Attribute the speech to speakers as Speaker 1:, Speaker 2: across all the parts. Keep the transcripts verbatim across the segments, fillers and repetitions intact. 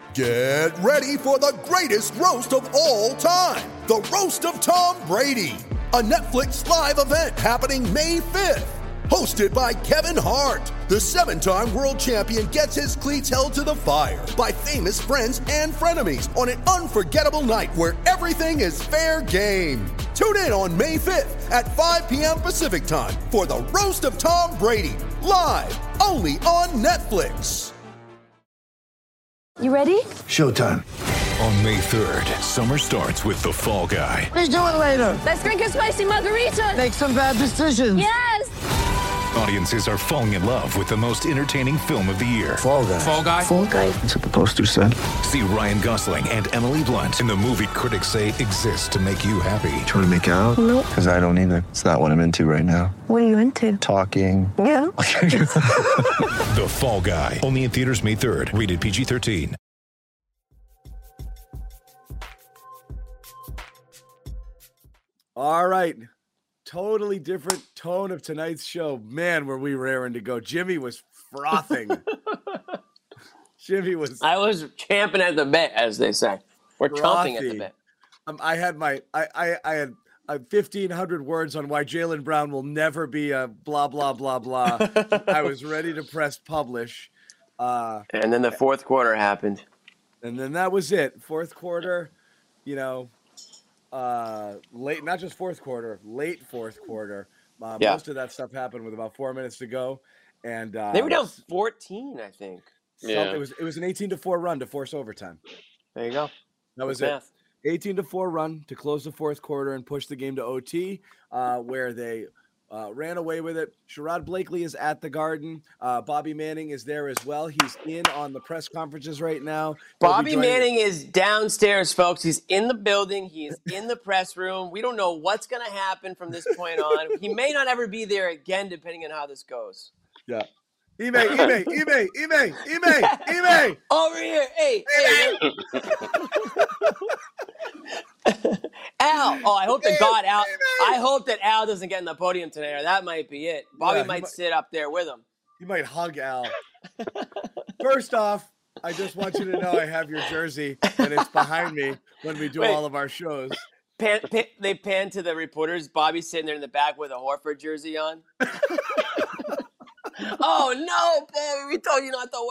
Speaker 1: Get ready for the greatest roast of all time, the Roast of Tom Brady, a Netflix live event happening May fifth. Hosted by Kevin Hart, the seven-time world champion gets his cleats held to the fire by famous friends and frenemies on an unforgettable night where everything is fair game. Tune in on May fifth at five p.m. Pacific time for the Roast of Tom Brady, live only on Netflix.
Speaker 2: You ready?
Speaker 3: Showtime.
Speaker 4: On May third, summer starts with The Fall Guy.
Speaker 3: What are you doing later?
Speaker 2: Let's drink a spicy margarita.
Speaker 3: Make some bad decisions.
Speaker 2: Yes!
Speaker 4: Audiences are falling in love with the most entertaining film of the year.
Speaker 3: Fall Guy.
Speaker 4: Fall Guy?
Speaker 2: Fall guy.
Speaker 3: That's what the poster said.
Speaker 4: See Ryan Gosling and Emily Blunt in the movie critics say exists to make you happy.
Speaker 3: Trying to make it out?
Speaker 2: Nope.
Speaker 3: Because I don't either. It's not what I'm into right now.
Speaker 2: What are you into?
Speaker 3: Talking.
Speaker 2: Yeah.
Speaker 4: The Fall Guy. Only in theaters May third. Rated P G thirteen.
Speaker 5: All right. Totally different tone of tonight's show. Man, were we raring to go. Jimmy was frothing. Jimmy was
Speaker 6: I was champing at the bit, as they say. We're chomping at the
Speaker 5: frothy.
Speaker 6: bit.
Speaker 5: Um, I had my I I, I had uh, fifteen hundred words on why Jaylen Brown will never be a blah blah blah blah. I was ready to press publish. Uh,
Speaker 6: And then the fourth quarter happened.
Speaker 5: and then that was it. Fourth quarter, you know, uh, late, not just fourth quarter, late fourth quarter. Uh,
Speaker 6: Yeah.
Speaker 5: Most of that stuff happened with about four minutes to go. And uh,
Speaker 6: They were down fourteen, I think.
Speaker 5: some-
Speaker 7: Yeah.
Speaker 5: It was it was an eighteen to four run to force overtime.
Speaker 6: There you go.
Speaker 5: That was
Speaker 6: Good
Speaker 5: it.
Speaker 6: math.
Speaker 5: eighteen to four run to close the fourth quarter and push the game to O T, uh, where they uh, ran away with it. Sherrod Blakely is at the Garden. Uh, Bobby Manning is there as well. He's in on the press conferences right now. He'll be
Speaker 6: Bobby
Speaker 5: joining-
Speaker 6: Manning is downstairs, folks. He's in the building. He is in the press room. We don't know what's going to happen from this point on. He may not ever be there again, depending on how this goes.
Speaker 5: Yeah. Ime, Ime, Ime, Ime, Ime, Ime.
Speaker 6: Over here. Hey, hey. Al. Oh, I hope to God Al. I hope that Al doesn't get in the podium today, or that might be it. Bobby
Speaker 5: Yeah, he
Speaker 6: might
Speaker 5: might-
Speaker 6: sit up there with him.
Speaker 5: You might hug Al. First off, I just want you to know I have your jersey and it's behind me when we do
Speaker 6: Wait.
Speaker 5: all of our shows.
Speaker 6: Pan, pan, they pan to the reporters. Bobby's sitting there in the back with a Horford jersey on. Oh no, Bobby! We told you not to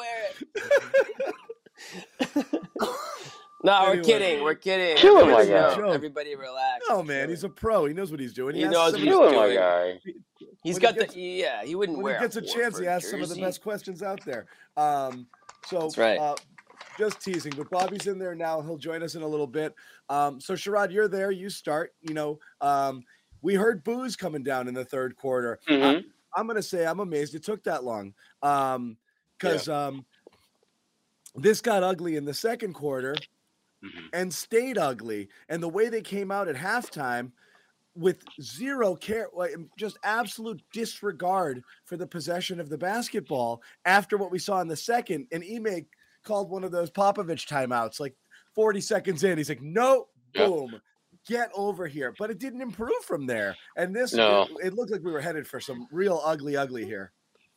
Speaker 6: wear it. No, we're
Speaker 5: Anyway.
Speaker 6: kidding. We're kidding.
Speaker 7: Killing
Speaker 6: Everybody,
Speaker 7: my guy.
Speaker 6: know. Everybody relax.
Speaker 5: Oh man, he's a pro. He knows what he's doing.
Speaker 6: He
Speaker 5: asks
Speaker 6: knows
Speaker 5: some
Speaker 6: what
Speaker 5: of
Speaker 6: he's
Speaker 5: the-
Speaker 7: Killing my
Speaker 6: doing.
Speaker 7: guy.
Speaker 6: He's
Speaker 5: When
Speaker 6: got
Speaker 5: he gets-
Speaker 6: the yeah. He wouldn't
Speaker 5: When
Speaker 6: wear
Speaker 5: he gets a chance, he
Speaker 6: Horford
Speaker 5: asks some of the
Speaker 6: jersey.
Speaker 5: best questions out there. Um, so
Speaker 6: That's right.
Speaker 5: uh, just teasing, but Bobby's in there now. He'll join us in a little bit. Um, so Sherrod, you're there. You start. You know, um, we heard booze coming down in the third quarter.
Speaker 7: Mhm.
Speaker 5: I'm going to say I'm amazed it took that long because um, this got ugly in the second quarter
Speaker 7: Mhm.
Speaker 5: and stayed ugly. And the way they came out at halftime with zero care, like, just absolute disregard for the possession of the basketball after what we saw in the second. And Ime called one of those Popovich timeouts like forty seconds in. He's like, no,
Speaker 7: Yep.
Speaker 5: boom. Get over here. But it didn't improve from there. And this,
Speaker 7: No.
Speaker 5: it, it looked like we were headed for some real ugly, ugly here.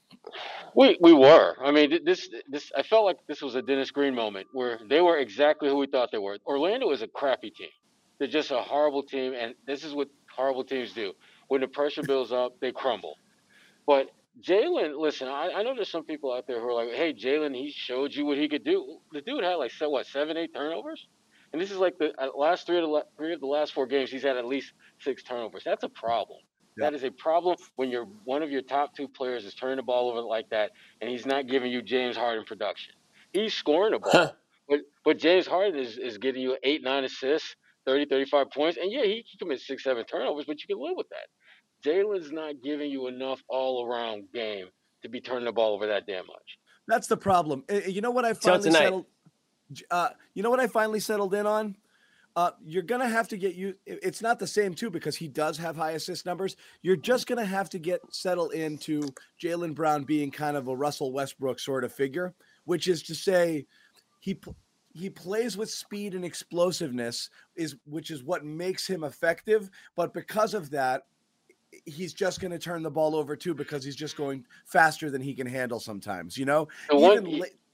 Speaker 7: We we were. I mean, th- this this I felt like this was a Dennis Green moment where they were exactly who we thought they were. Orlando is a crappy team. They're just a horrible team, and this is what horrible teams do. When the pressure builds up, they crumble. But Jalen, listen, I, I know there's some people out there who are like, "Hey, Jalen, he showed you what he could do." The dude had like se- what seven, eight turnovers, and this is like the uh, last three of the la- three of the last four games. He's had at least six turnovers. That's a problem. That is a problem when you're one of your top two players is turning the ball over like that, and he's not giving you James Harden production. He's scoring the ball, but but James Harden is, is getting you eight, nine assists, thirty, thirty-five points, and yeah, he, he commits six, seven turnovers, but you can live with that. Jalen's not giving you enough all-around game to be turning the ball over that damn much.
Speaker 5: That's the problem. Uh, You know what I
Speaker 6: Till
Speaker 5: finally
Speaker 6: tonight.
Speaker 5: settled? Uh, you know what I finally settled in on? Uh, you're gonna have to get you. it- It's not the same too because he does have high assist numbers. You're just gonna have to get settled into Jaylen Brown being kind of a Russell Westbrook sort of figure, which is to say, he pl- he plays with speed and explosiveness, is which is what makes him effective. But because of that, he's just going to turn the ball over too because he's just going faster than he can handle sometimes. You know,
Speaker 7: The one-
Speaker 5: even la-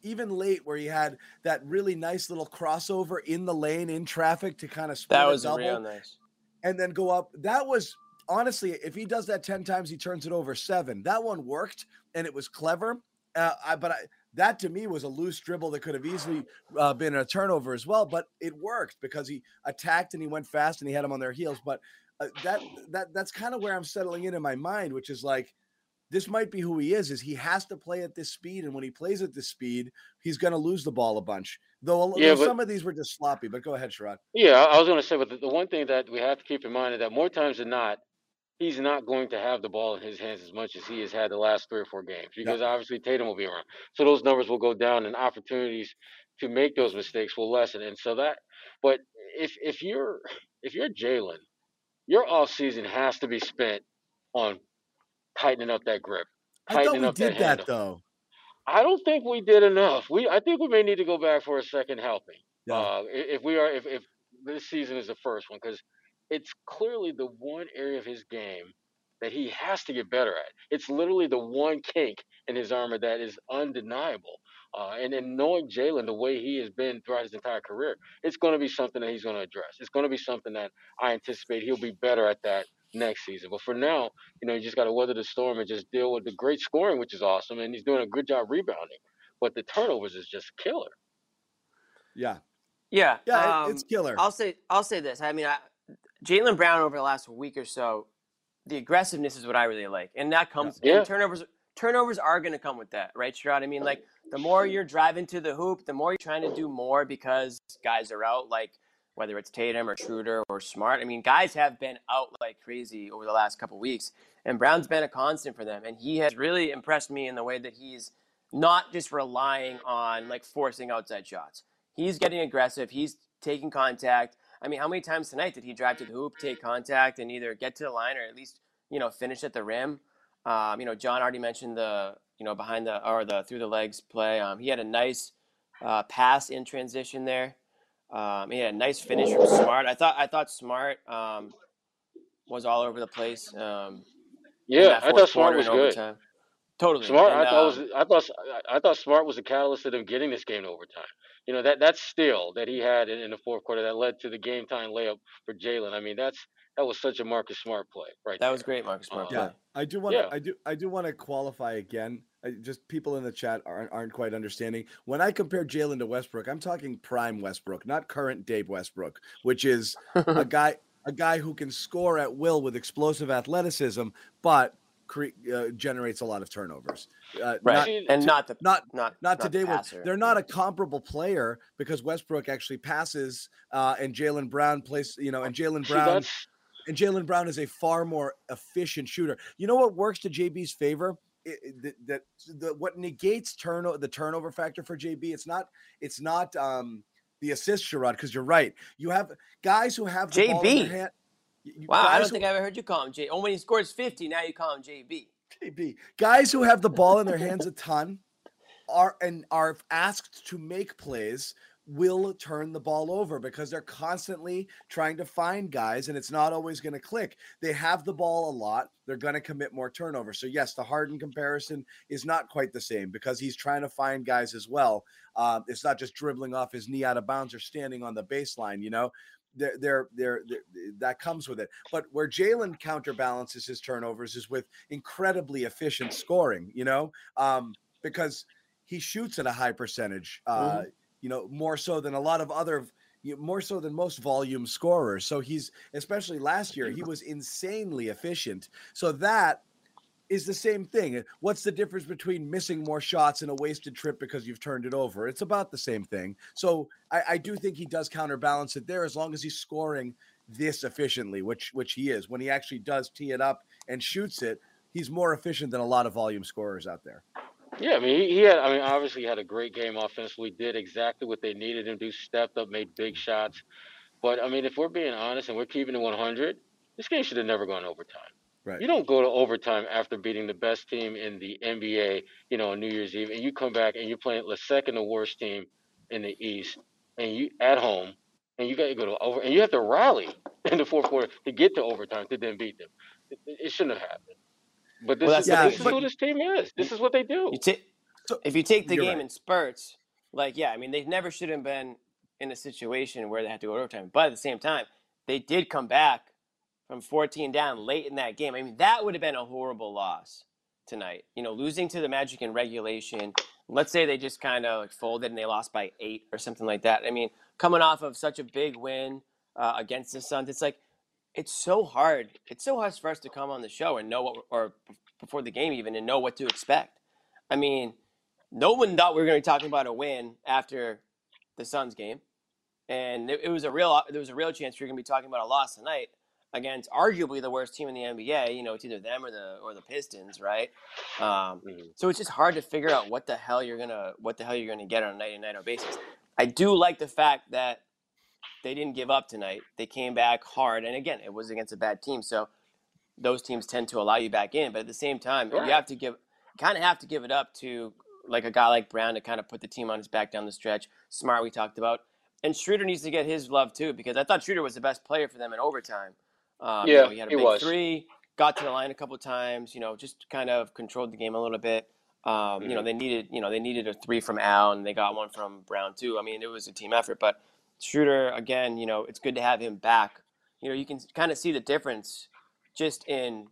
Speaker 5: even late where he had that really nice little crossover in the lane in traffic to kind of split
Speaker 6: That
Speaker 5: a
Speaker 6: was
Speaker 5: double
Speaker 6: real nice.
Speaker 5: and then go up. That was honestly, if he does that ten times, he turns it over seven. That one worked and it was clever. Uh, I, but I, that to me was a loose dribble that could have easily uh, been a turnover as well. But it worked because he attacked and he went fast and he had them on their heels. But uh, that that that's kind of where I'm settling in in my mind, which is like, this might be who he is, is he has to play at this speed. And when he plays at this speed, he's going to lose the ball a bunch. Though,
Speaker 7: Yeah,
Speaker 5: though
Speaker 7: but
Speaker 5: some of these were just sloppy, but go ahead, Sherrod.
Speaker 7: yeah, I I was going to say, but the, the one thing that we have to keep in mind is that more times than not, he's not going to have the ball in his hands as much as he has had the last three or four games because
Speaker 5: Yep.
Speaker 7: obviously Tatum will be around. So those numbers will go down and opportunities to make those mistakes will lessen. And so that, but if if you're if you're Jalen, your off season has to be spent on tightening up that grip,
Speaker 5: I thought
Speaker 7: tightening
Speaker 5: we
Speaker 7: up that
Speaker 5: did that
Speaker 7: handle.
Speaker 5: though.
Speaker 7: I don't think we did enough. We I think we may need to go back for a second helping.
Speaker 5: Yeah.
Speaker 7: Uh, i- if we are if if this season is the first one, because it's clearly the one area of his game that he has to get better at. It's literally the one kink in his armor that is undeniable. Uh, and then knowing Jalen the way he has been throughout his entire career, it's going to be something that he's going to address. It's going to be something that I anticipate he'll be better at that next season. But for now, you know, you just got to weather the storm and just deal with the great scoring, which is awesome, and he's doing a good job rebounding. But the turnovers is just killer.
Speaker 5: Yeah.
Speaker 6: Yeah,
Speaker 5: Yeah, it-
Speaker 6: um,
Speaker 5: it's killer.
Speaker 6: I'll say I'll say this. I mean, I, Jaylen Brown over the last week or so, the aggressiveness is what I really like, and that comes.
Speaker 7: Yeah.
Speaker 6: And turnovers turnovers are going to come with that, right, Sherrod? I mean, like the more you're driving to the hoop, the more you're trying to do more because guys are out. Like whether it's Tatum or Schroeder or Smart. I mean, guys have been out like crazy over the last couple of weeks, and Brown's been a constant for them, and he has really impressed me in the way that he's not just relying on like forcing outside shots. He's getting aggressive. He's taking contact. I mean, how many times tonight did he drive to the hoop, take contact, and either get to the line or at least, you know, finish at the rim? Um, you know, John already mentioned the, you know, behind the or the through the legs play. Um, he had a nice uh, pass in transition there. Um, he had a nice finish from Smart. I thought I thought Smart um, was all over the place. Um, in
Speaker 7: Yeah,
Speaker 6: that
Speaker 7: I
Speaker 6: fourth
Speaker 7: thought Smart
Speaker 6: quarter
Speaker 7: was
Speaker 6: and
Speaker 7: good.
Speaker 6: overtime. Totally.
Speaker 7: Smart,
Speaker 6: And,
Speaker 7: I thought
Speaker 6: um,
Speaker 7: was I thought I thought Smart was the catalyst of them getting this game to overtime. You know that that steal that he had in, in the fourth quarter that led to the game time layup for Jalen. I mean, that's that was such a Marcus Smart play right
Speaker 6: that
Speaker 7: there.
Speaker 6: was great, Marcus Smart
Speaker 7: Uh,
Speaker 6: play.
Speaker 5: Yeah, I do want to.
Speaker 7: Yeah.
Speaker 5: I do. I do want to qualify again. I, just people in the chat aren't aren't quite understanding. When I compare Jalen to Westbrook, I'm talking prime Westbrook, not current Dave Westbrook, which is a guy a guy who can score at will with explosive athleticism, but cre- uh, generates a lot of turnovers. Uh,
Speaker 6: Right,
Speaker 5: not,
Speaker 7: See,
Speaker 6: and
Speaker 5: to-
Speaker 6: not the
Speaker 5: not
Speaker 6: not
Speaker 5: not
Speaker 6: the
Speaker 5: today. With,
Speaker 6: passer.
Speaker 5: they're not a comparable player because Westbrook actually passes, uh, and Jalen Brown plays. You know, and Jalen
Speaker 7: see,
Speaker 5: Brown.
Speaker 7: that's
Speaker 5: And Jalen Brown is a far more efficient shooter. You know what works to J B's favor? It, it- that that the what negates turnover the turnover factor for J B. It's not it's not um, the assist, Sherrod, because you're right. You have guys who have the ball in
Speaker 6: J B.
Speaker 5: their hand. you-
Speaker 6: Wow, I
Speaker 5: guys
Speaker 6: don't
Speaker 5: who-
Speaker 6: think I ever heard you call him J. Oh, when he scores fifty, now you call him J B.
Speaker 5: J B. Guys who have the ball in their hands a ton are and are asked to make plays will turn the ball over because they're constantly trying to find guys and it's not always going to click. They have the ball a lot. They're going to commit more turnovers. So yes, the Harden comparison is not quite the same because he's trying to find guys as well. Um, it's not just dribbling off his knee out of bounds or standing on the baseline, you know. They're, they're, they're, they're, that comes with it. But where Jalen counterbalances his turnovers is with incredibly efficient scoring, you know, um, because he shoots at a high percentage, uh,
Speaker 6: Mhm.
Speaker 5: you know, more so than a lot of other, you know, more so than most volume scorers. So he's, especially last year, he was insanely efficient. So that is the same thing. What's the difference between missing more shots and a wasted trip because you've turned it over? It's about the same thing. So I, I do think he does counterbalance it there as long as he's scoring this efficiently, which which he is. When he actually does tee it up and shoots it, he's more efficient than a lot of volume scorers out there.
Speaker 7: yeah. I mean, he, he had. I mean, obviously, he had a great game offensively. Did exactly what they needed him to do. Stepped up, made big shots. But I mean, if we're being honest and we're keeping it one hundred, this game should have never gone overtime.
Speaker 5: Right.
Speaker 7: You don't go to overtime after beating the best team in the N B A, you know, on New Year's Eve, and you come back and you're playing the second to worst team in the East, and you at home, and you got to go to over, and you have to rally in the fourth quarter to get to overtime to then beat them. It, it shouldn't have happened. But this
Speaker 6: Well,
Speaker 7: is
Speaker 6: that's
Speaker 5: the
Speaker 7: this
Speaker 5: thing.
Speaker 7: is who this team is. This is what they do.
Speaker 6: You take
Speaker 5: So,
Speaker 6: if you take the
Speaker 5: you're
Speaker 6: game
Speaker 5: right.
Speaker 6: in spurts, like, yeah, I mean, they never should have been in a situation where they had to go to overtime. But at the same time, they did come back from fourteen down late in that game. I mean, that would have been a horrible loss tonight. You know, losing to the Magic in regulation. Let's say they just kind of like folded and they lost by eight or something like that. I mean, coming off of such a big win uh, against the Suns, it's like it's so hard. It's so hard for us to come on the show and know what, or before the game even, and know what to expect. I mean, no one thought we were going to be talking about a win after the Suns game, and it, it was a real. There was a real chance we were going to be talking about a loss tonight against arguably the worst team in the N B A. You know, it's either them or the or the Pistons, right? Um,
Speaker 7: Mhm.
Speaker 6: So it's just hard to figure out what the hell you're gonna what the hell you're gonna get on a night in night out basis. I do like the fact that they didn't give up tonight. They came back hard, and again, it was against a bad team, so those teams tend to allow you back in. But at the same time,
Speaker 7: Right.
Speaker 6: you have to give kind of have to give it up to like a guy like Brown to kind of put the team on his back down the stretch. Smart, we talked about, and Schroeder needs to get his love too, because I thought Schroeder was the best player for them in overtime. Um, you
Speaker 7: Yeah,
Speaker 6: know, he had a
Speaker 7: he
Speaker 6: big
Speaker 7: was.
Speaker 6: three, got to the line a couple times. You know, just kind of controlled the game a little bit. Um, You know,
Speaker 7: Mhm.
Speaker 6: they needed you know they needed a three from Al, and they got one from Brown too. I mean, it was a team effort. But Schroeder, again, you know, it's good to have him back. You know, you can kind of see the difference just in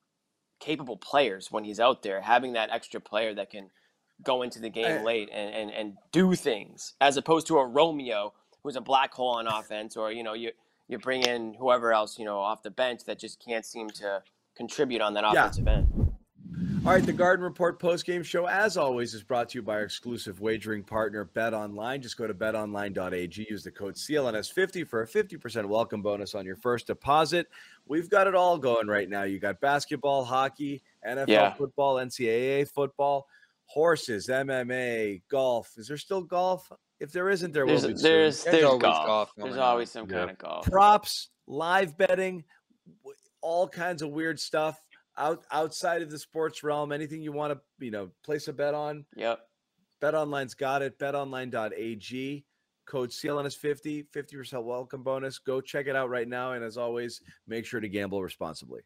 Speaker 6: capable players when he's out there, having that extra player that can go into the game
Speaker 5: I-
Speaker 6: late and, and, and do things, as opposed to a Romeo who's a black hole on offense, or, you know, you you bring in whoever else, you know, off the bench that just can't seem to contribute on that
Speaker 5: Yeah.
Speaker 6: offensive end.
Speaker 5: All right, the Garden Report post-game show, as always, is brought to you by our exclusive wagering partner, BetOnline. Just go to bet online dot a g, use the code C L N S fifty for a fifty percent welcome bonus on your first deposit. We've got it all going right now. You got basketball, hockey, N F L
Speaker 6: Yeah.
Speaker 5: football, N C double A football, horses, M M A, golf. Is there still golf? If there isn't, there
Speaker 6: There's
Speaker 5: will be soon.
Speaker 6: there's
Speaker 8: There's
Speaker 6: there's
Speaker 8: always
Speaker 6: golf.
Speaker 8: golf
Speaker 6: There's
Speaker 8: going
Speaker 6: always
Speaker 8: on.
Speaker 6: some
Speaker 8: Yeah.
Speaker 6: kind of golf.
Speaker 5: Props, live betting, w- all kinds of weird stuff out outside of the sports realm. Anything you want to, you know, place a bet on,
Speaker 6: Yep.
Speaker 5: BetOnline's got it. bet online dot a g, code C L N S fifty, fifty percent welcome bonus. Go check it out right now. And as always, make sure to gamble responsibly.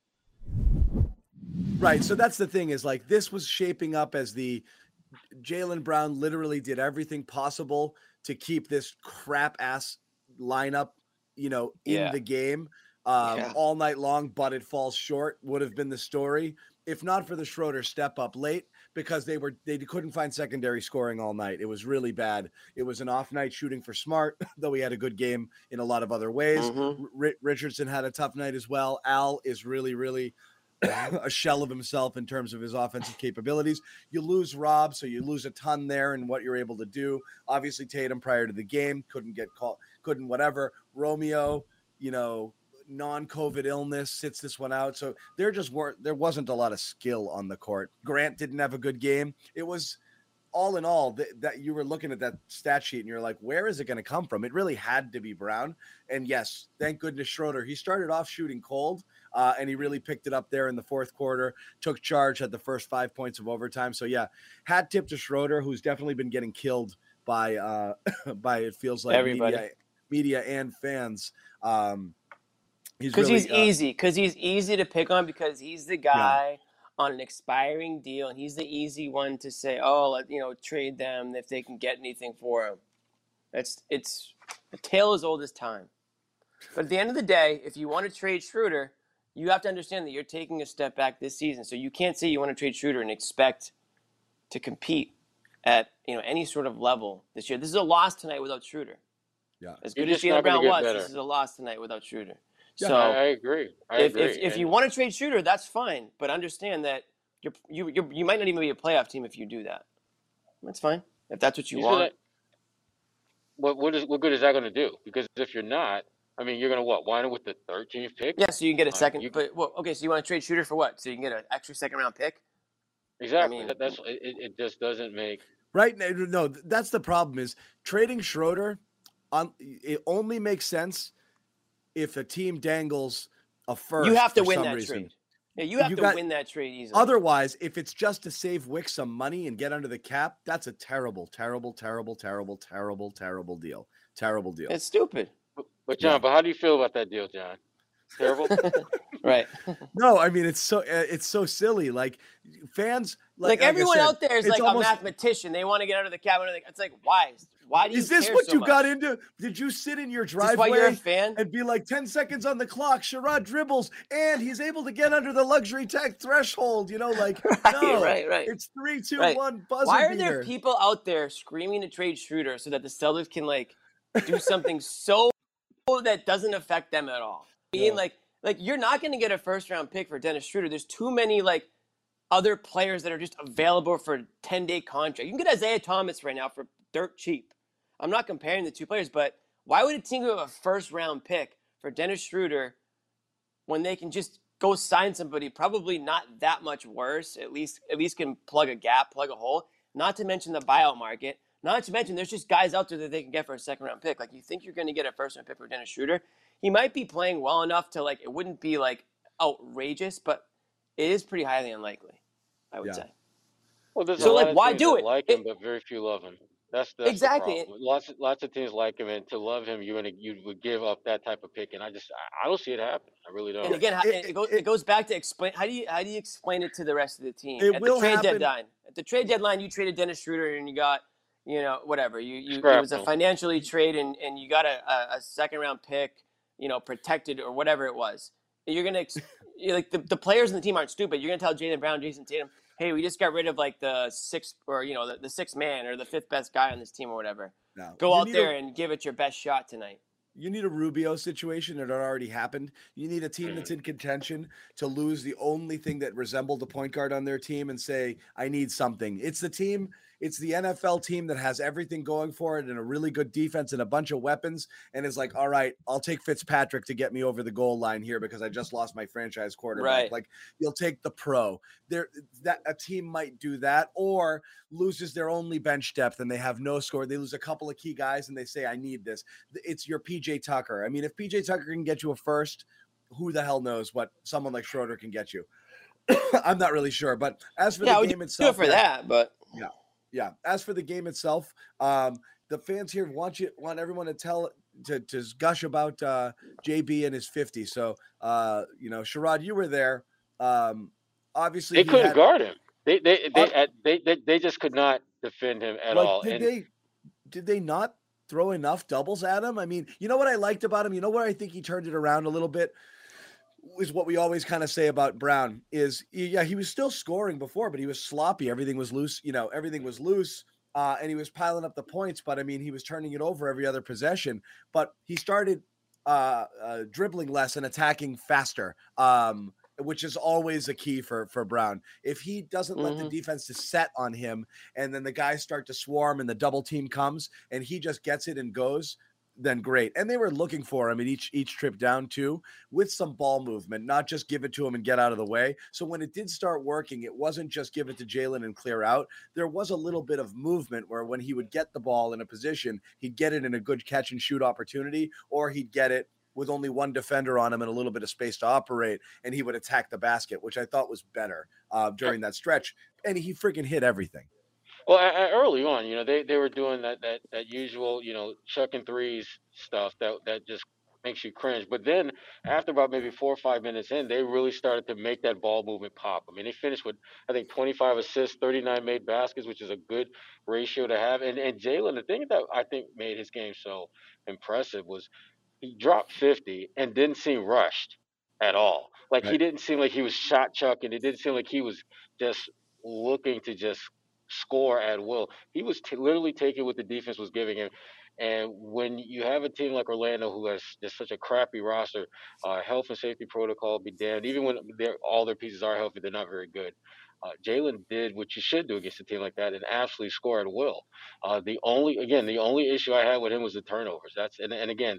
Speaker 5: Right. So that's the thing, is like this was shaping up as the Jaylen Brown literally did everything possible to keep this crap ass lineup, you know, in
Speaker 6: Yeah.
Speaker 5: the game um,
Speaker 6: Yeah.
Speaker 5: all night long, but it falls short, would have been the story if not for the Schroeder step up late, because they were they couldn't find secondary scoring all night. It was really bad. It was an off night shooting for Smart, though he had a good game in a lot of other ways.
Speaker 6: Mhm.
Speaker 5: R- Richardson had a tough night as well. Al is really, really a shell of himself in terms of his offensive capabilities. You lose Rob, so you lose a ton there in what you're able to do. Obviously, Tatum prior to the game couldn't get called, couldn't whatever. Romeo, you know, non-COVID illness sits this one out. So there just weren't, there wasn't a lot of skill on the court. Grant didn't have a good game. It was all in all that, that you were looking at that stat sheet and you're like, where is it going to come from? It really had to be Brown. And yes, thank goodness Schroeder. He started off shooting cold uh, and he really picked it up there in the fourth quarter, took charge at the first five points of overtime. So yeah, hat tip to Schroeder, who's definitely been getting killed by, uh, by it feels like
Speaker 6: Everybody.
Speaker 5: media, media and fans. Um,
Speaker 6: Because
Speaker 5: really,
Speaker 6: he's
Speaker 5: uh,
Speaker 6: easy. Because he's easy to pick on. Because he's the guy on an expiring deal, and he's the easy one to say, "Oh, let, you know, trade them if they can get anything for him." It's it's a tale as old as time. But at the end of the day, if you want to trade Schroeder, you have to understand that you're taking a step back this season. So you can't say you want to trade Schroeder and expect to compete at you know any sort of level this year. This is a loss tonight without Schroeder.
Speaker 5: Yeah.
Speaker 6: As
Speaker 7: You're
Speaker 6: good as
Speaker 7: just not
Speaker 6: Jaylen
Speaker 7: gonna
Speaker 6: Brown
Speaker 7: get
Speaker 6: was,
Speaker 7: better.
Speaker 6: this is a loss tonight without Schroeder.
Speaker 5: Yeah,
Speaker 6: So
Speaker 7: I, I agree. I
Speaker 6: if,
Speaker 7: agree.
Speaker 6: if if
Speaker 7: And
Speaker 6: you want to trade Shooter, that's fine. But understand that you're, you you you might not even be a playoff team if you do that. That's fine. If that's what you
Speaker 7: you said
Speaker 6: want.
Speaker 7: that- what what is what good is that going to do? Because if you're not, I mean, you're going to what? Wind up with the thirteenth pick?
Speaker 6: Yeah, so you can get a
Speaker 7: Uh,
Speaker 6: second.
Speaker 7: you-
Speaker 6: but well, okay, so you want to trade Shooter for what? So you can get an extra second round pick?
Speaker 7: Exactly.
Speaker 6: mean-
Speaker 7: That- that's it, it it just doesn't make.
Speaker 5: Right. No, no, that's the problem is trading Schroeder on it only makes sense if a team dangles a first.
Speaker 6: You have to
Speaker 5: for
Speaker 6: win
Speaker 5: some
Speaker 6: that
Speaker 5: reason.
Speaker 6: trade. Yeah, you have
Speaker 5: You
Speaker 6: to
Speaker 5: got-
Speaker 6: win that trade easily.
Speaker 5: Otherwise, if it's just to save Wick some money and get under the cap, that's a terrible, terrible, terrible, terrible, terrible, terrible deal. Terrible deal.
Speaker 6: It's stupid.
Speaker 7: But John,
Speaker 5: Yeah.
Speaker 7: but how do you feel about that deal, John? Terrible.
Speaker 6: Right.
Speaker 5: No, I mean it's so uh, it's so silly. Like fans, like,
Speaker 6: Like, everyone
Speaker 5: like I said,
Speaker 6: out there is
Speaker 5: it's
Speaker 6: like
Speaker 5: almost,
Speaker 6: a mathematician. They want to get out of the cabinet. It's like, why? Why do you
Speaker 5: Is this
Speaker 6: care
Speaker 5: what
Speaker 6: so
Speaker 5: you
Speaker 6: much?
Speaker 5: got into? Did you sit in your
Speaker 6: Is this why you're a
Speaker 5: driveway
Speaker 6: fan?
Speaker 5: and be like ten seconds on the clock? Sherrod dribbles and he's able to get under the luxury tax threshold. You know, like
Speaker 6: Right,
Speaker 5: no,
Speaker 6: right, right.
Speaker 5: it's three, two,
Speaker 6: Right.
Speaker 5: one, buzzer
Speaker 6: Why are
Speaker 5: beater.
Speaker 6: there people out there screaming to trade Schroeder so that the Celtics can like do something so that doesn't affect them at all? Being
Speaker 5: Yeah.
Speaker 6: like, like you're not going to get a first round pick for Dennis Schroeder. There's too many like other players that are just available for a ten day contract. You can get Isaiah Thomas right now for dirt cheap. I'm not comparing the two players, but why would a team give a first round pick for Dennis Schroeder when they can just go sign somebody probably not that much worse, at least at least can plug a gap, plug a hole, not to mention the buyout market, not to mention there's just guys out there that they can get for a second round pick. Like, you think you're going to get a first round pick for Dennis Schroeder? He might be playing well enough to, like, it wouldn't be like outrageous, but it is pretty highly unlikely, I would
Speaker 5: Yeah.
Speaker 6: say.
Speaker 7: Well, there's
Speaker 6: So,
Speaker 7: a lot
Speaker 6: like,
Speaker 7: of
Speaker 6: why
Speaker 7: teams
Speaker 6: do
Speaker 7: that
Speaker 6: it?
Speaker 7: like him,
Speaker 6: It-
Speaker 7: but very few love him. That's that's
Speaker 6: Exactly.
Speaker 7: the problem. Lots of, lots of teams like him, and to love him, you're gonna you would give up that type of pick, and I just I, I don't see it happen. I really don't.
Speaker 6: And again, how-
Speaker 5: It-
Speaker 6: it, goes,
Speaker 5: it-
Speaker 6: it goes back to explain how do you how do you explain it to the rest of the team
Speaker 5: It
Speaker 6: at
Speaker 5: will
Speaker 6: the trade
Speaker 5: happen-
Speaker 6: deadline? At the trade deadline, you traded Dennis Schroeder and you got, you know, whatever you you it
Speaker 7: Scrap
Speaker 6: was a
Speaker 7: him.
Speaker 6: financially trade and, and you got a, a, a second round pick, you know, protected or whatever it was. And you're gonna ex- you're like the, the players in the team aren't stupid. You're gonna tell Jaylen Brown, Jason Tatum, hey, we just got rid of like the sixth or you know the, the sixth man or the fifth best guy on this team or whatever.
Speaker 5: No.
Speaker 6: Go
Speaker 5: You
Speaker 6: out
Speaker 5: need
Speaker 6: there
Speaker 5: a-
Speaker 6: and give it your best shot tonight.
Speaker 5: You need a Rubio situation that had already happened. You need a team that's in contention to lose the only thing that resembled a point guard on their team and say, I need something. It's the team, it's the N F L team that has everything going for it and a really good defense and a bunch of weapons. And is like, all right, I'll take Fitzpatrick to get me over the goal line here because I just lost my franchise quarterback.
Speaker 6: Right.
Speaker 5: Like, you'll take the pro. There, that a team might do that, or loses their only bench depth and they have no score. They lose a couple of key guys and they say, I need this. It's your P J Tucker. I mean, if P J Tucker can get you a first, who the hell knows what someone like Schroeder can get you? I'm not really sure. But as for
Speaker 6: Yeah,
Speaker 5: the
Speaker 6: we
Speaker 5: game
Speaker 6: do
Speaker 5: itself,
Speaker 6: it for
Speaker 5: yeah,
Speaker 6: that, but
Speaker 5: yeah, yeah. As for the game itself, um, the fans here want you want everyone to tell to, to gush about uh, J B and his fifty. So, uh, you know, Sherrod, you were there. Um, obviously,
Speaker 7: They
Speaker 5: he
Speaker 7: couldn't
Speaker 5: had-
Speaker 7: guard him. They they they,
Speaker 5: Uh,
Speaker 7: at, they they they just could not defend him at
Speaker 5: like,
Speaker 7: all.
Speaker 5: Did
Speaker 7: And
Speaker 5: they did they not throw enough doubles at him? I mean, you know what I liked about him? You know where I think he turned it around a little bit? Is what we always kind of say about Brown is, yeah, he was still scoring before, but he was sloppy. Everything was loose. You know, everything was loose. Uh, and he was piling up the points, but I mean, he was turning it over every other possession. But he started uh, uh, dribbling less and attacking faster, um, which is always a key for for Brown. If he doesn't let the
Speaker 6: Mhm.
Speaker 5: defense to set on him, and then the guys start to swarm and the double team comes, and he just gets it and goes, then great. And they were looking for him at each each trip down too, with some ball movement, not just give it to him and get out of the way. So when it did start working, it wasn't just give it to Jaylen and clear out. There was a little bit of movement where when he would get the ball in a position, he'd get it in a good catch and shoot opportunity, or he'd get it with only one defender on him and a little bit of space to operate, and he would attack the basket, which I thought was better uh, during that stretch. And he freaking hit everything.
Speaker 7: Well, a- a- early on, you know, they, they were doing that, that that usual, you know, chucking threes stuff that that just makes you cringe. But then after about maybe four or five minutes in, they really started to make that ball movement pop. I mean, they finished with I think twenty-five assists, thirty-nine made baskets, which is a good ratio to have. And and Jaylen, the thing that I think made his game so impressive was he dropped fifty and didn't seem rushed at all. Like he
Speaker 5: Right.
Speaker 7: didn't seem like he was shot chucking. It didn't seem like he was just looking to just score at will. He was t- literally taking what the defense was giving him. And when you have a team like Orlando who has just such a crappy roster, uh, health and safety protocol be damned. Even when they're, all their pieces are healthy, they're not very good. Uh, Jaylen did what you should do against a team like that and absolutely score at will. Uh, the only, again, the only issue I had with him was the turnovers. That's and, and again,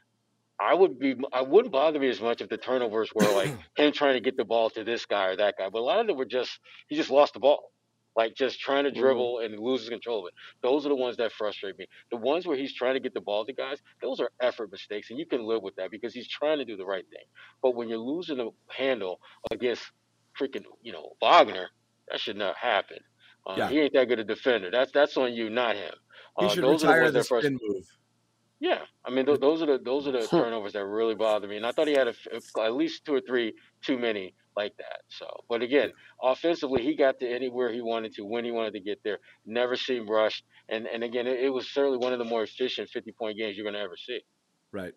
Speaker 7: I would be, I wouldn't bother me as much if the turnovers were like him trying to get the ball to this guy or that guy. But a lot of them were just, he just lost the ball. Like just trying to dribble and loses control of it. Those are the ones that frustrate me. The ones where he's trying to get the ball to guys, those are effort mistakes, and you can live with that because he's trying to do the right thing. But when you're losing the handle against freaking, you know, Wagner, that should not happen. Uh,
Speaker 5: Yeah.
Speaker 7: He ain't that good a defender. That's that's on you, not him.
Speaker 5: He
Speaker 7: Uh,
Speaker 5: should
Speaker 7: those are the
Speaker 5: retire
Speaker 7: ones
Speaker 5: the
Speaker 7: that frustrate.
Speaker 5: spin move.
Speaker 7: Yeah, I mean th- those are the those are the turnovers that really bother me, and I thought he had a f at least two or three too many like that. So, but
Speaker 5: Yeah.
Speaker 7: again, offensively, he got to anywhere he wanted to when he wanted to get there. Never seemed rushed, and and again, it, it was certainly one of the more efficient fifty point games you're going to ever see.
Speaker 5: Right.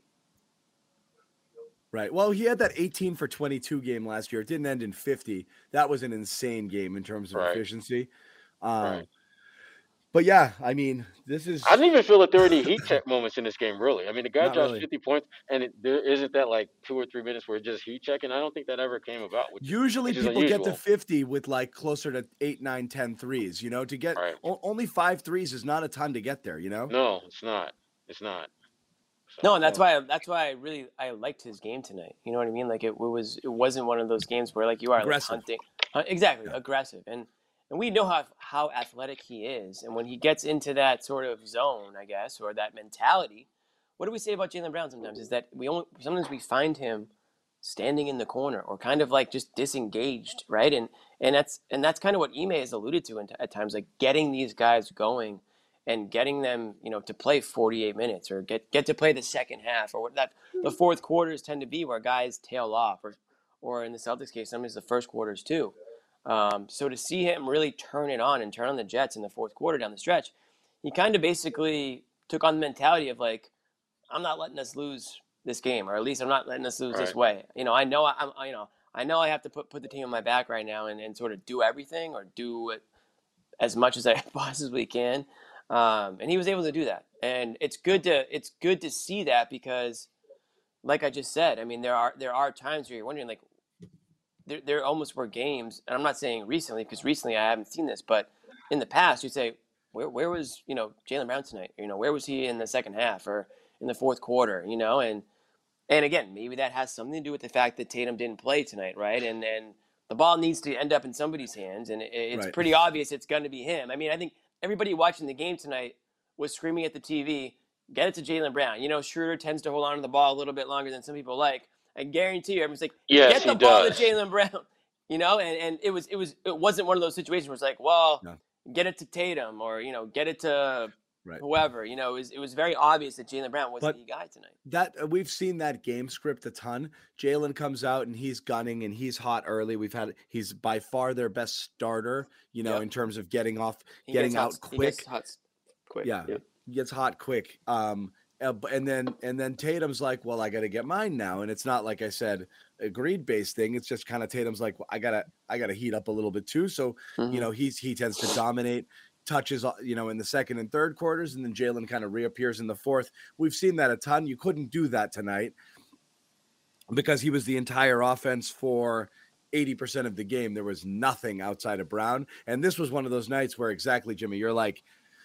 Speaker 5: Right. Well, he had that eighteen for twenty-two game last year. It didn't end in fifty. That was an insane game in terms of
Speaker 7: Right.
Speaker 5: efficiency. Um,
Speaker 7: Right.
Speaker 5: But yeah, I mean, this is
Speaker 7: I didn't even feel that there were any heat check moments in this game, really. I mean, the guy
Speaker 5: not
Speaker 7: drops
Speaker 5: really.
Speaker 7: fifty points, and it, there isn't that like two or three minutes where it's just heat checking. I don't think that ever came about. Which,
Speaker 5: Usually
Speaker 7: which is
Speaker 5: people get to
Speaker 7: unusual.
Speaker 5: fifty with like closer to eight, nine, ten threes, you know, to get
Speaker 7: Right.
Speaker 5: o- only five threes is not a ton to get there, you know?
Speaker 7: No, it's not. It's not. So,
Speaker 6: No, and that's
Speaker 5: So-
Speaker 6: why that's why I really I liked his game tonight. You know what I mean? Like it, it was it wasn't one of those games where like you are like
Speaker 5: Aggressive.
Speaker 6: hunting, uh, exactly
Speaker 5: Yeah.
Speaker 6: aggressive, and and we know how how athletic he is, and when he gets into that sort of zone, I guess, or that mentality, what do we say about Jaylen Brown sometimes? Is that we only sometimes we find him standing in the corner or kind of like just disengaged, right? And and that's and that's kind of what Ime has alluded to in, at times, like getting these guys going and getting them, you know, to play forty-eight minutes or get, get to play the second half or what that the fourth quarters tend to be where guys tail off or or in the Celtics case, sometimes the first quarters too. Um, so to see him really turn it on and turn on the Jets in the fourth quarter down the stretch, he kind of basically took on the mentality of like, I'm not letting us lose this game, or at least I'm not letting us lose this
Speaker 7: Right.
Speaker 6: way. You know, I know I- I'm, I- you know, I know I have to put put the team on my back right now and, and sort of do everything or do it as much as I possibly can. Um, and he was able to do that, and it's good to it's good to see that because, like I just said, I mean there are there are times where you're wondering like there there almost were games, and I'm not saying recently because recently I haven't seen this, but in the past you say where where was you know Jaylen Brown tonight? You know where was he in the second half or in the fourth quarter? You know, and and again maybe that has something to do with the fact that Tatum didn't play tonight, right? And and the ball needs to end up in somebody's hands, and it, it's
Speaker 5: Right.
Speaker 6: pretty obvious it's going to be him. I mean, I think everybody watching the game tonight was screaming at the T V, get it to Jaylen Brown. You know, Schroeder tends to hold on to the ball a little bit longer than some people like. I guarantee you, everyone's like,
Speaker 7: Yes,
Speaker 6: get the
Speaker 7: he
Speaker 6: ball
Speaker 7: does.
Speaker 6: to Jaylen Brown. You know, and, and it was it was it wasn't one of those situations where it's like, well,
Speaker 5: No.
Speaker 6: get it to Tatum or you know, get it to
Speaker 5: Right.
Speaker 6: whoever. You know, it was it was very obvious that Jaylen Brown wasn't
Speaker 5: But-
Speaker 6: the guy tonight.
Speaker 5: That uh, we've seen that game script a ton. Jalen comes out and he's gunning and he's hot early. We've had he's by far their best starter, you know,
Speaker 6: Yep.
Speaker 5: in terms of getting off,
Speaker 6: He
Speaker 5: getting
Speaker 6: gets
Speaker 5: out
Speaker 6: hot, He
Speaker 5: quick.
Speaker 6: gets hot quick.
Speaker 5: Yeah, he gets hot quick. Um, uh, b- and then and then Tatum's like, well, I got to get mine now, and it's not like I said a greed based thing. It's just kind of Tatum's like, well, I gotta I gotta heat up a little bit too. So
Speaker 6: Mhm.
Speaker 5: you know he's he tends to dominate touches, uh, you know, in the second and third quarters, and then Jalen kind of reappears in the fourth. We've seen that a ton. You couldn't do that tonight because he was the entire offense for eighty percent of the game. There was nothing outside of Brown. And this was one of those nights where exactly, Jimmy, you're like,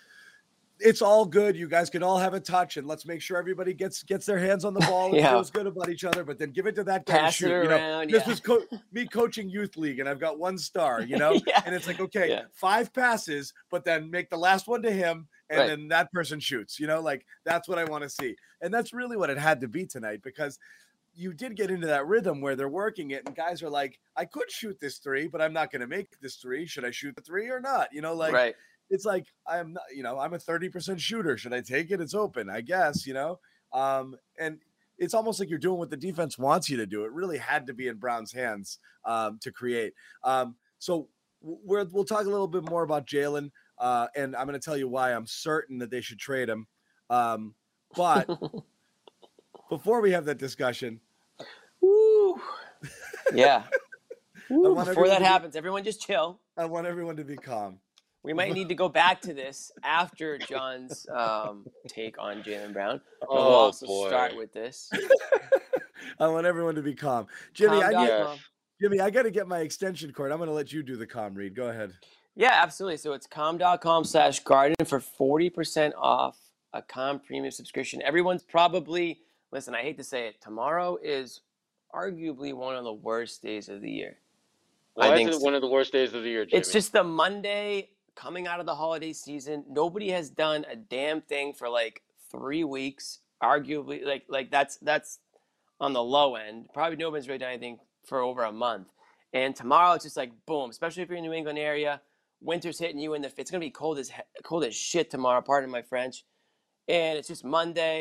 Speaker 5: it's all good. You guys can all have a touch and let's make sure everybody gets gets their hands on the ball and
Speaker 6: Yeah.
Speaker 5: feels good about each other, but then give it to that guy and
Speaker 6: Pass it
Speaker 5: shoot. You know,
Speaker 6: around,
Speaker 5: this
Speaker 6: yeah.
Speaker 5: was co- me coaching youth league and I've got one star, you know,
Speaker 6: Yeah.
Speaker 5: and it's like, okay,
Speaker 6: Yeah.
Speaker 5: five passes, but then make the last one to him and
Speaker 6: Right.
Speaker 5: then that person shoots, you know, like that's what I want to see. And that's really what it had to be tonight because you did get into that rhythm where they're working it and guys are like, I could shoot this three, but I'm not going to make this three. Should I shoot the three or not? You know, like
Speaker 6: right.
Speaker 5: it's like, I'm not, you know, I'm a thirty percent shooter. Should I take it? It's open, I guess, you know? Um, and it's almost like you're doing what the defense wants you to do. It really had to be in Brown's hands um, to create. Um, so we're, we'll talk a little bit more about Jalen uh, and I'm going to tell you why I'm certain that they should trade him. Um, but before we have that discussion,
Speaker 6: Woo. Yeah. Woo,
Speaker 5: want
Speaker 6: before
Speaker 5: everyone
Speaker 6: that
Speaker 5: to be-
Speaker 6: happens, everyone just chill.
Speaker 5: I want everyone to be calm.
Speaker 6: We might need to go back to this after John's um, take on Jaylen Brown. But we'll
Speaker 7: Oh,
Speaker 6: also
Speaker 7: boy.
Speaker 6: start with this.
Speaker 5: I want everyone to be calm. Jimmy,
Speaker 6: Calm
Speaker 5: I
Speaker 6: down,
Speaker 5: need,
Speaker 7: Yes.
Speaker 6: Tom.
Speaker 5: Jimmy, I got to get my extension cord. I'm going to let you do the calm read. Go ahead.
Speaker 6: Yeah, absolutely. So it's com.com slash garden for forty percent off a Com premium subscription. Everyone's probably, listen, I hate to say it, tomorrow is arguably one of the worst days of the year.
Speaker 7: Why
Speaker 6: I
Speaker 7: is
Speaker 6: think
Speaker 7: it
Speaker 6: s-
Speaker 7: one of the worst days of the year, Jimmy?
Speaker 6: It's just the Monday coming out of the holiday season. Nobody has done a damn thing for like three weeks. Arguably, like like that's that's on the low end. Probably nobody's really done anything for over a month. And tomorrow it's just like boom. Especially if you're in the New England area, winter's hitting you in the. It's gonna be cold as he- cold as shit tomorrow. Pardon my French. And it's just Monday.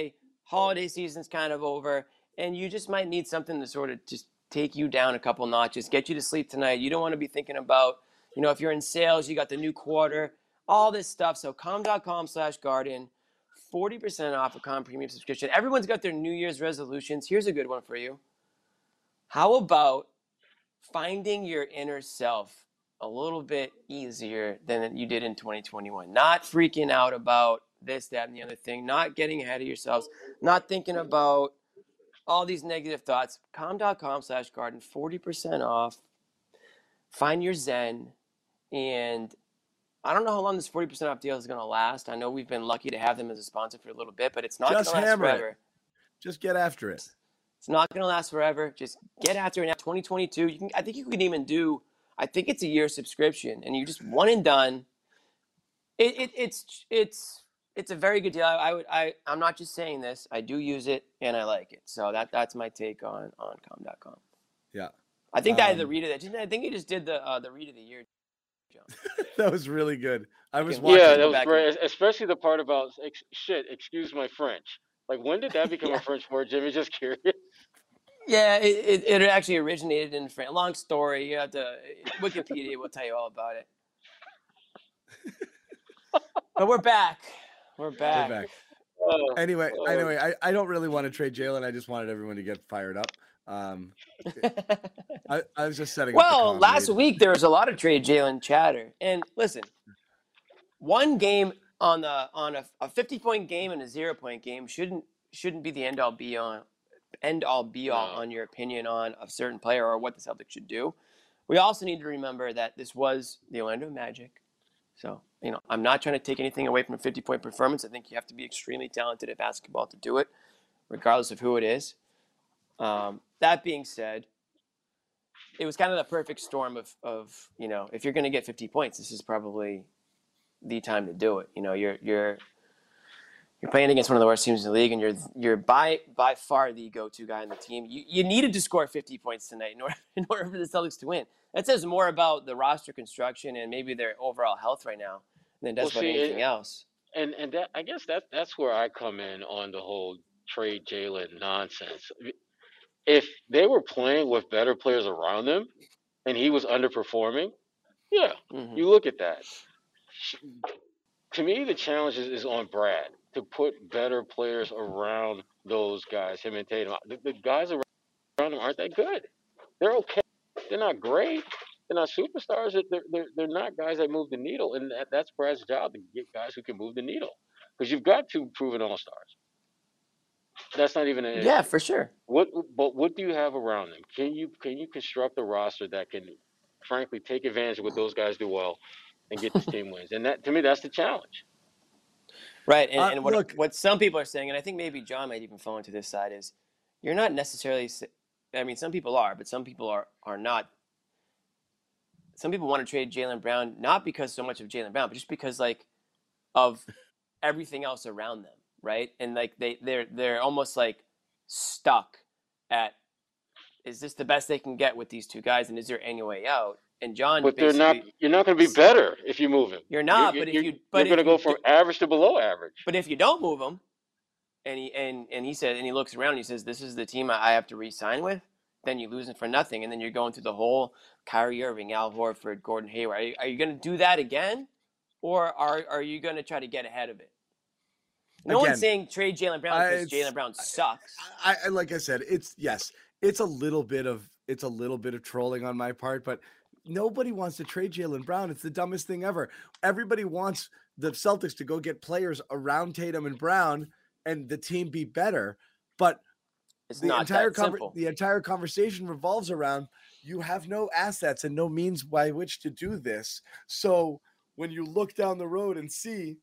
Speaker 6: holiday season's kind of over, and you just might need something to sort of just take you down a couple notches, get you to sleep tonight. You don't want to be thinking about, you know, if you're in sales, you got the new quarter, all this stuff. So calm.com slash garden, forty percent off a Calm Premium subscription. Everyone's got their New Year's resolutions. Here's a good one for you. How about finding your inner self a little bit easier than you did in twenty twenty-one? Not freaking out about this, that, and the other thing. Not getting ahead of yourselves. Not thinking about all these negative thoughts. Calm.com slash garden, forty percent off. Find your zen. And I don't know how long this forty percent off deal is going to last. I know we've been lucky to have them as a sponsor for a little bit, but it's not going to last forever.
Speaker 5: It. Just get after it.
Speaker 6: It's not going to last forever. Just get after it. Now, twenty twenty-two, you can. I think you can even do, I think it's a year subscription, and you just one and done. It, it it's it's it's a very good deal. I, I would I I'm not just saying this. I do use it and I like it. So that that's my take on on calm dot com.
Speaker 5: Yeah,
Speaker 6: I think that um, the read of that. I think he just did the uh, the read of the year.
Speaker 5: That was really good. I was
Speaker 7: watching. Yeah, that was great, and... especially the part about ex- shit. Excuse my French. Like, when did that become yeah. a French word, Jimmy? Just curious.
Speaker 6: Yeah, it, it, it actually originated in France. Long story. You have to Wikipedia will tell you all about it. But we're back. We're back.
Speaker 5: We're back. Oh, anyway, oh. anyway, I, I don't really want to trade Jalen. I just wanted everyone to get fired up. Um, I, I was just setting.
Speaker 6: Well,
Speaker 5: up the
Speaker 6: last week there was a lot of trade Jalen chatter, and listen, one game on the on a, a fifty point game and a zero point game shouldn't shouldn't be the end all be on end all be all on your opinion on a certain player or what the Celtics should do. We also need to remember that this was the Orlando Magic. So, you know, I'm not trying to take anything away from a fifty point performance. I think you have to be extremely talented at basketball to do it, regardless of who it is. Um, that being said, it was kind of the perfect storm of, of you know, if you're going to get fifty points, this is probably the time to do it. You know, you're you're you're playing against one of the worst teams in the league, and you're you're by by far the go-to guy on the team. You you needed to score fifty points tonight in order in order for the Celtics to win. That says more about the roster construction and maybe their overall health right now than does well, about see, anything
Speaker 7: it,
Speaker 6: else.
Speaker 7: And and that I guess that that's where I come in on the whole trade Jalen nonsense. If they were playing with better players around them, and he was underperforming, yeah, mm-hmm. you look at that. To me, the challenge is, is on Brad to put better players around those guys, him and Tatum. The, the guys around them aren't that good. They're okay. They're not great. They're not superstars. They're, they're, they're not guys that move the needle. And that, that's Brad's job, to get guys who can move the needle. Because you've got two proven all-stars. That's not even a
Speaker 6: yeah, for sure.
Speaker 7: What, but what do you have around them? Can you can you construct a roster that can, frankly, take advantage of what those guys do well and get this team wins? And that, to me, that's the challenge.
Speaker 6: Right, and, uh, and what
Speaker 5: look,
Speaker 6: what some people are saying, and I think maybe John might even fall into this side, is you're not necessarily. I mean, some people are, but some people are are not. Some people want to trade Jaylen Brown not because so much of Jaylen Brown, but just because like of everything else around them. Right. And like they, they're, they're almost like stuck at, is this the best they can get with these two guys? And is there any way out? And John,
Speaker 7: but they're not, you're not going to be better if you move him.
Speaker 6: You're not, you're, but
Speaker 7: you're,
Speaker 6: if you, but
Speaker 7: you're going to go from average to below average.
Speaker 6: But if you don't move him and he, and, and he said, and he looks around and he says, this is the team I have to re-sign with, then you lose it for nothing. And then you're going through the whole Kyrie Irving, Al Horford, Gordon Hayward. Are you, are you going to do that again? Or are, are you going to try to get ahead of it? No Again, one's saying trade Jaylen Brown because Jaylen Brown sucks.
Speaker 5: I, I like I said, it's yes, it's a little bit of it's a little bit of trolling on my part, but nobody wants to trade Jaylen Brown. It's the dumbest thing ever. Everybody wants the Celtics to go get players around Tatum and Brown and the team be better, but
Speaker 6: it's
Speaker 5: the
Speaker 6: not
Speaker 5: entire
Speaker 6: that simple.
Speaker 5: The entire conversation revolves around you have no assets and no means by which to do this. So when you look down the road and see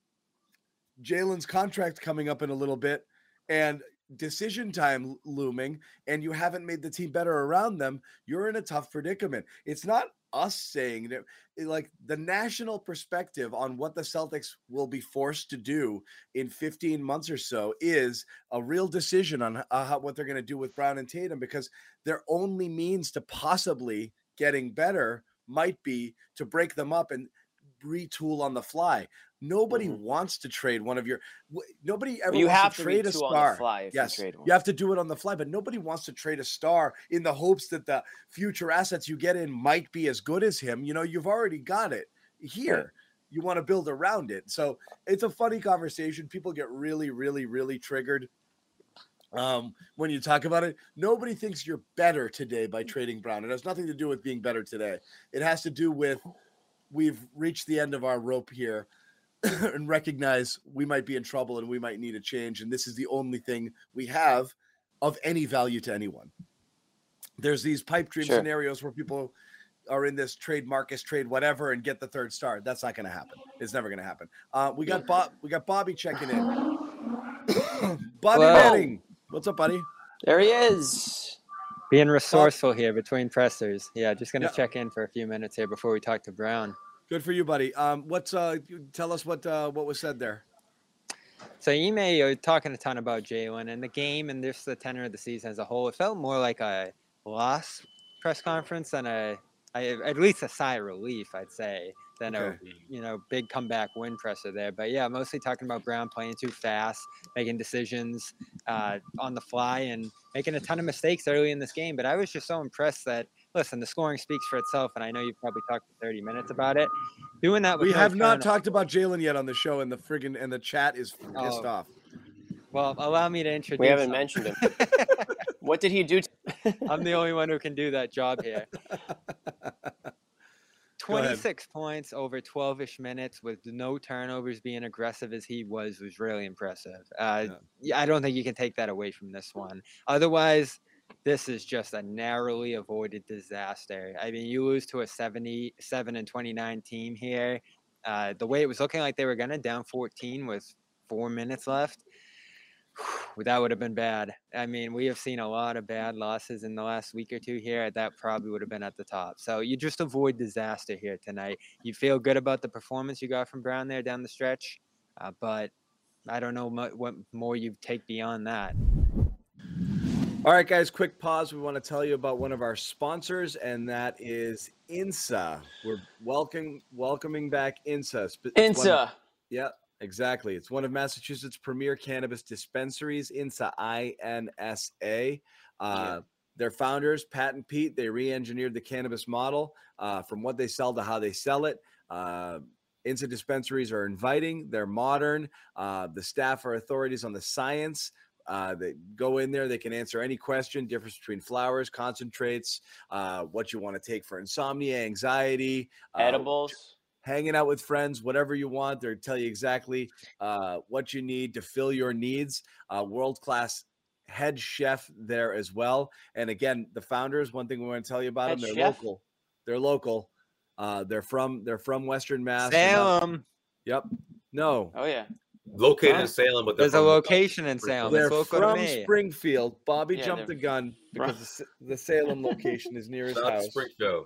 Speaker 5: Jalen's contract coming up in a little bit and decision time looming, and you haven't made the team better around them, you're in a tough predicament. It's not us saying that, like, the national perspective on what the Celtics will be forced to do in fifteen months or so is a real decision on uh, how, what they're going to do with Brown and Tatum, because their only means to possibly getting better might be to break them up and retool on the fly. Nobody
Speaker 6: Mhm.
Speaker 5: wants to trade one of your. w- Nobody ever
Speaker 6: You
Speaker 5: wants
Speaker 6: have
Speaker 5: to
Speaker 6: to read
Speaker 5: trade a
Speaker 6: two on the
Speaker 5: star.
Speaker 6: fly if you
Speaker 5: yes,
Speaker 6: trade one.
Speaker 5: you have to do it on the fly, but nobody wants to trade a star in the hopes that the future assets you get in might be as good as him. You know, you've already got it here.
Speaker 6: Right.
Speaker 5: You want to build around it. So it's a funny conversation. People get really, really, really triggered um, when you talk about it. Nobody thinks you're better today by trading Brown. It has nothing to do with being better today. It has to do with we've reached the end of our rope here and recognize we might be in trouble and we might need a change. And this is the only thing we have of any value to anyone. There's these pipe dream
Speaker 6: Sure.
Speaker 5: scenarios where people are in this trade Marcus, trade whatever, and get the third star. That's not going to happen. It's never going to happen. Uh, we got Bob. We got Bobby checking in. Bobby
Speaker 8: Hello.
Speaker 5: Manning, what's up, buddy?
Speaker 6: There he is.
Speaker 8: Being resourceful here between pressers. Yeah, just going to
Speaker 5: Yeah.
Speaker 8: check in for a few minutes here before we talk to Brown.
Speaker 5: Good for you, buddy. Um, what's uh? Tell us what uh, what was said there.
Speaker 8: So Ime, you're talking a ton about Jalen and the game and just the tenor of the season as a whole. It felt more like a loss press conference than a, I, at least a sigh of relief, I'd say, than
Speaker 5: Okay.
Speaker 8: a you know big comeback win presser there. But yeah, mostly talking about Brown playing too fast, making decisions uh, on the fly, and making a ton of mistakes early in this game. But I was just so impressed that, listen, the scoring speaks for itself, and I know you've probably talked for thirty minutes about it. Doing that with
Speaker 5: We
Speaker 8: no
Speaker 5: have not
Speaker 8: turnover-
Speaker 5: talked about Jalen yet on the show, and the friggin' and the chat is pissed
Speaker 8: Oh.
Speaker 5: off.
Speaker 8: Well, allow me to introduce
Speaker 6: We haven't
Speaker 8: him.
Speaker 6: mentioned him. What did he do? To-
Speaker 8: I'm the only one who can do that job here.
Speaker 5: ahead.
Speaker 8: twenty-six points over twelve-ish minutes with no turnovers, being aggressive as he was was really impressive. Uh,
Speaker 5: Yeah.
Speaker 8: yeah, I don't think you can take that away from this one. Otherwise, this is just a narrowly avoided disaster. I mean, you lose to a seventy-seven and twenty-nine team here. Uh, the way it was looking like they were going to down fourteen with four minutes left, that would have been bad. I mean, we have seen a lot of bad losses in the last week or two here. That probably would have been at the top. So you just avoid disaster here tonight. You feel good about the performance you got from Brown there down the stretch, uh, but I don't know mo- what more you take beyond that.
Speaker 5: All right, guys, quick pause. We want to tell you about one of our sponsors, and that is I N S A. We're welcoming welcoming back I N S A. Sp- it's one of-
Speaker 6: Insa.
Speaker 5: Yeah, exactly. It's one of Massachusetts' premier cannabis dispensaries, I N S A, I N S A. Uh, Their founders, Pat and Pete, they re-engineered the cannabis model uh, from what they sell to how they sell it. Uh, I N S A dispensaries are inviting. They're modern. Uh, the staff are authorities on the science. Uh, they go in there. They can answer any question, difference between flowers, concentrates, uh, what you want to take for insomnia, anxiety, uh,
Speaker 6: Edibles.
Speaker 5: hanging out with friends, whatever you want. They'll tell you exactly uh, what you need to fill your needs. Uh, world-class head chef there as well. And again, the founders, one thing we want to tell you about
Speaker 6: Head
Speaker 5: them, they're
Speaker 6: chef?
Speaker 5: local. They're local. Uh, they're from they're from Western Mass. They're not-
Speaker 8: Salem.
Speaker 5: Yep. No.
Speaker 6: Oh yeah.
Speaker 9: Located
Speaker 8: Huh?
Speaker 9: in Salem, but they're
Speaker 8: There's a
Speaker 9: from the-
Speaker 8: location in Salem.
Speaker 5: They're
Speaker 8: It's local to
Speaker 5: from
Speaker 8: me.
Speaker 5: Springfield. Bobby
Speaker 6: Yeah,
Speaker 5: jumped the
Speaker 6: they're
Speaker 5: gun because the, S- the Salem location is near his
Speaker 9: South
Speaker 5: house.
Speaker 9: Springfield.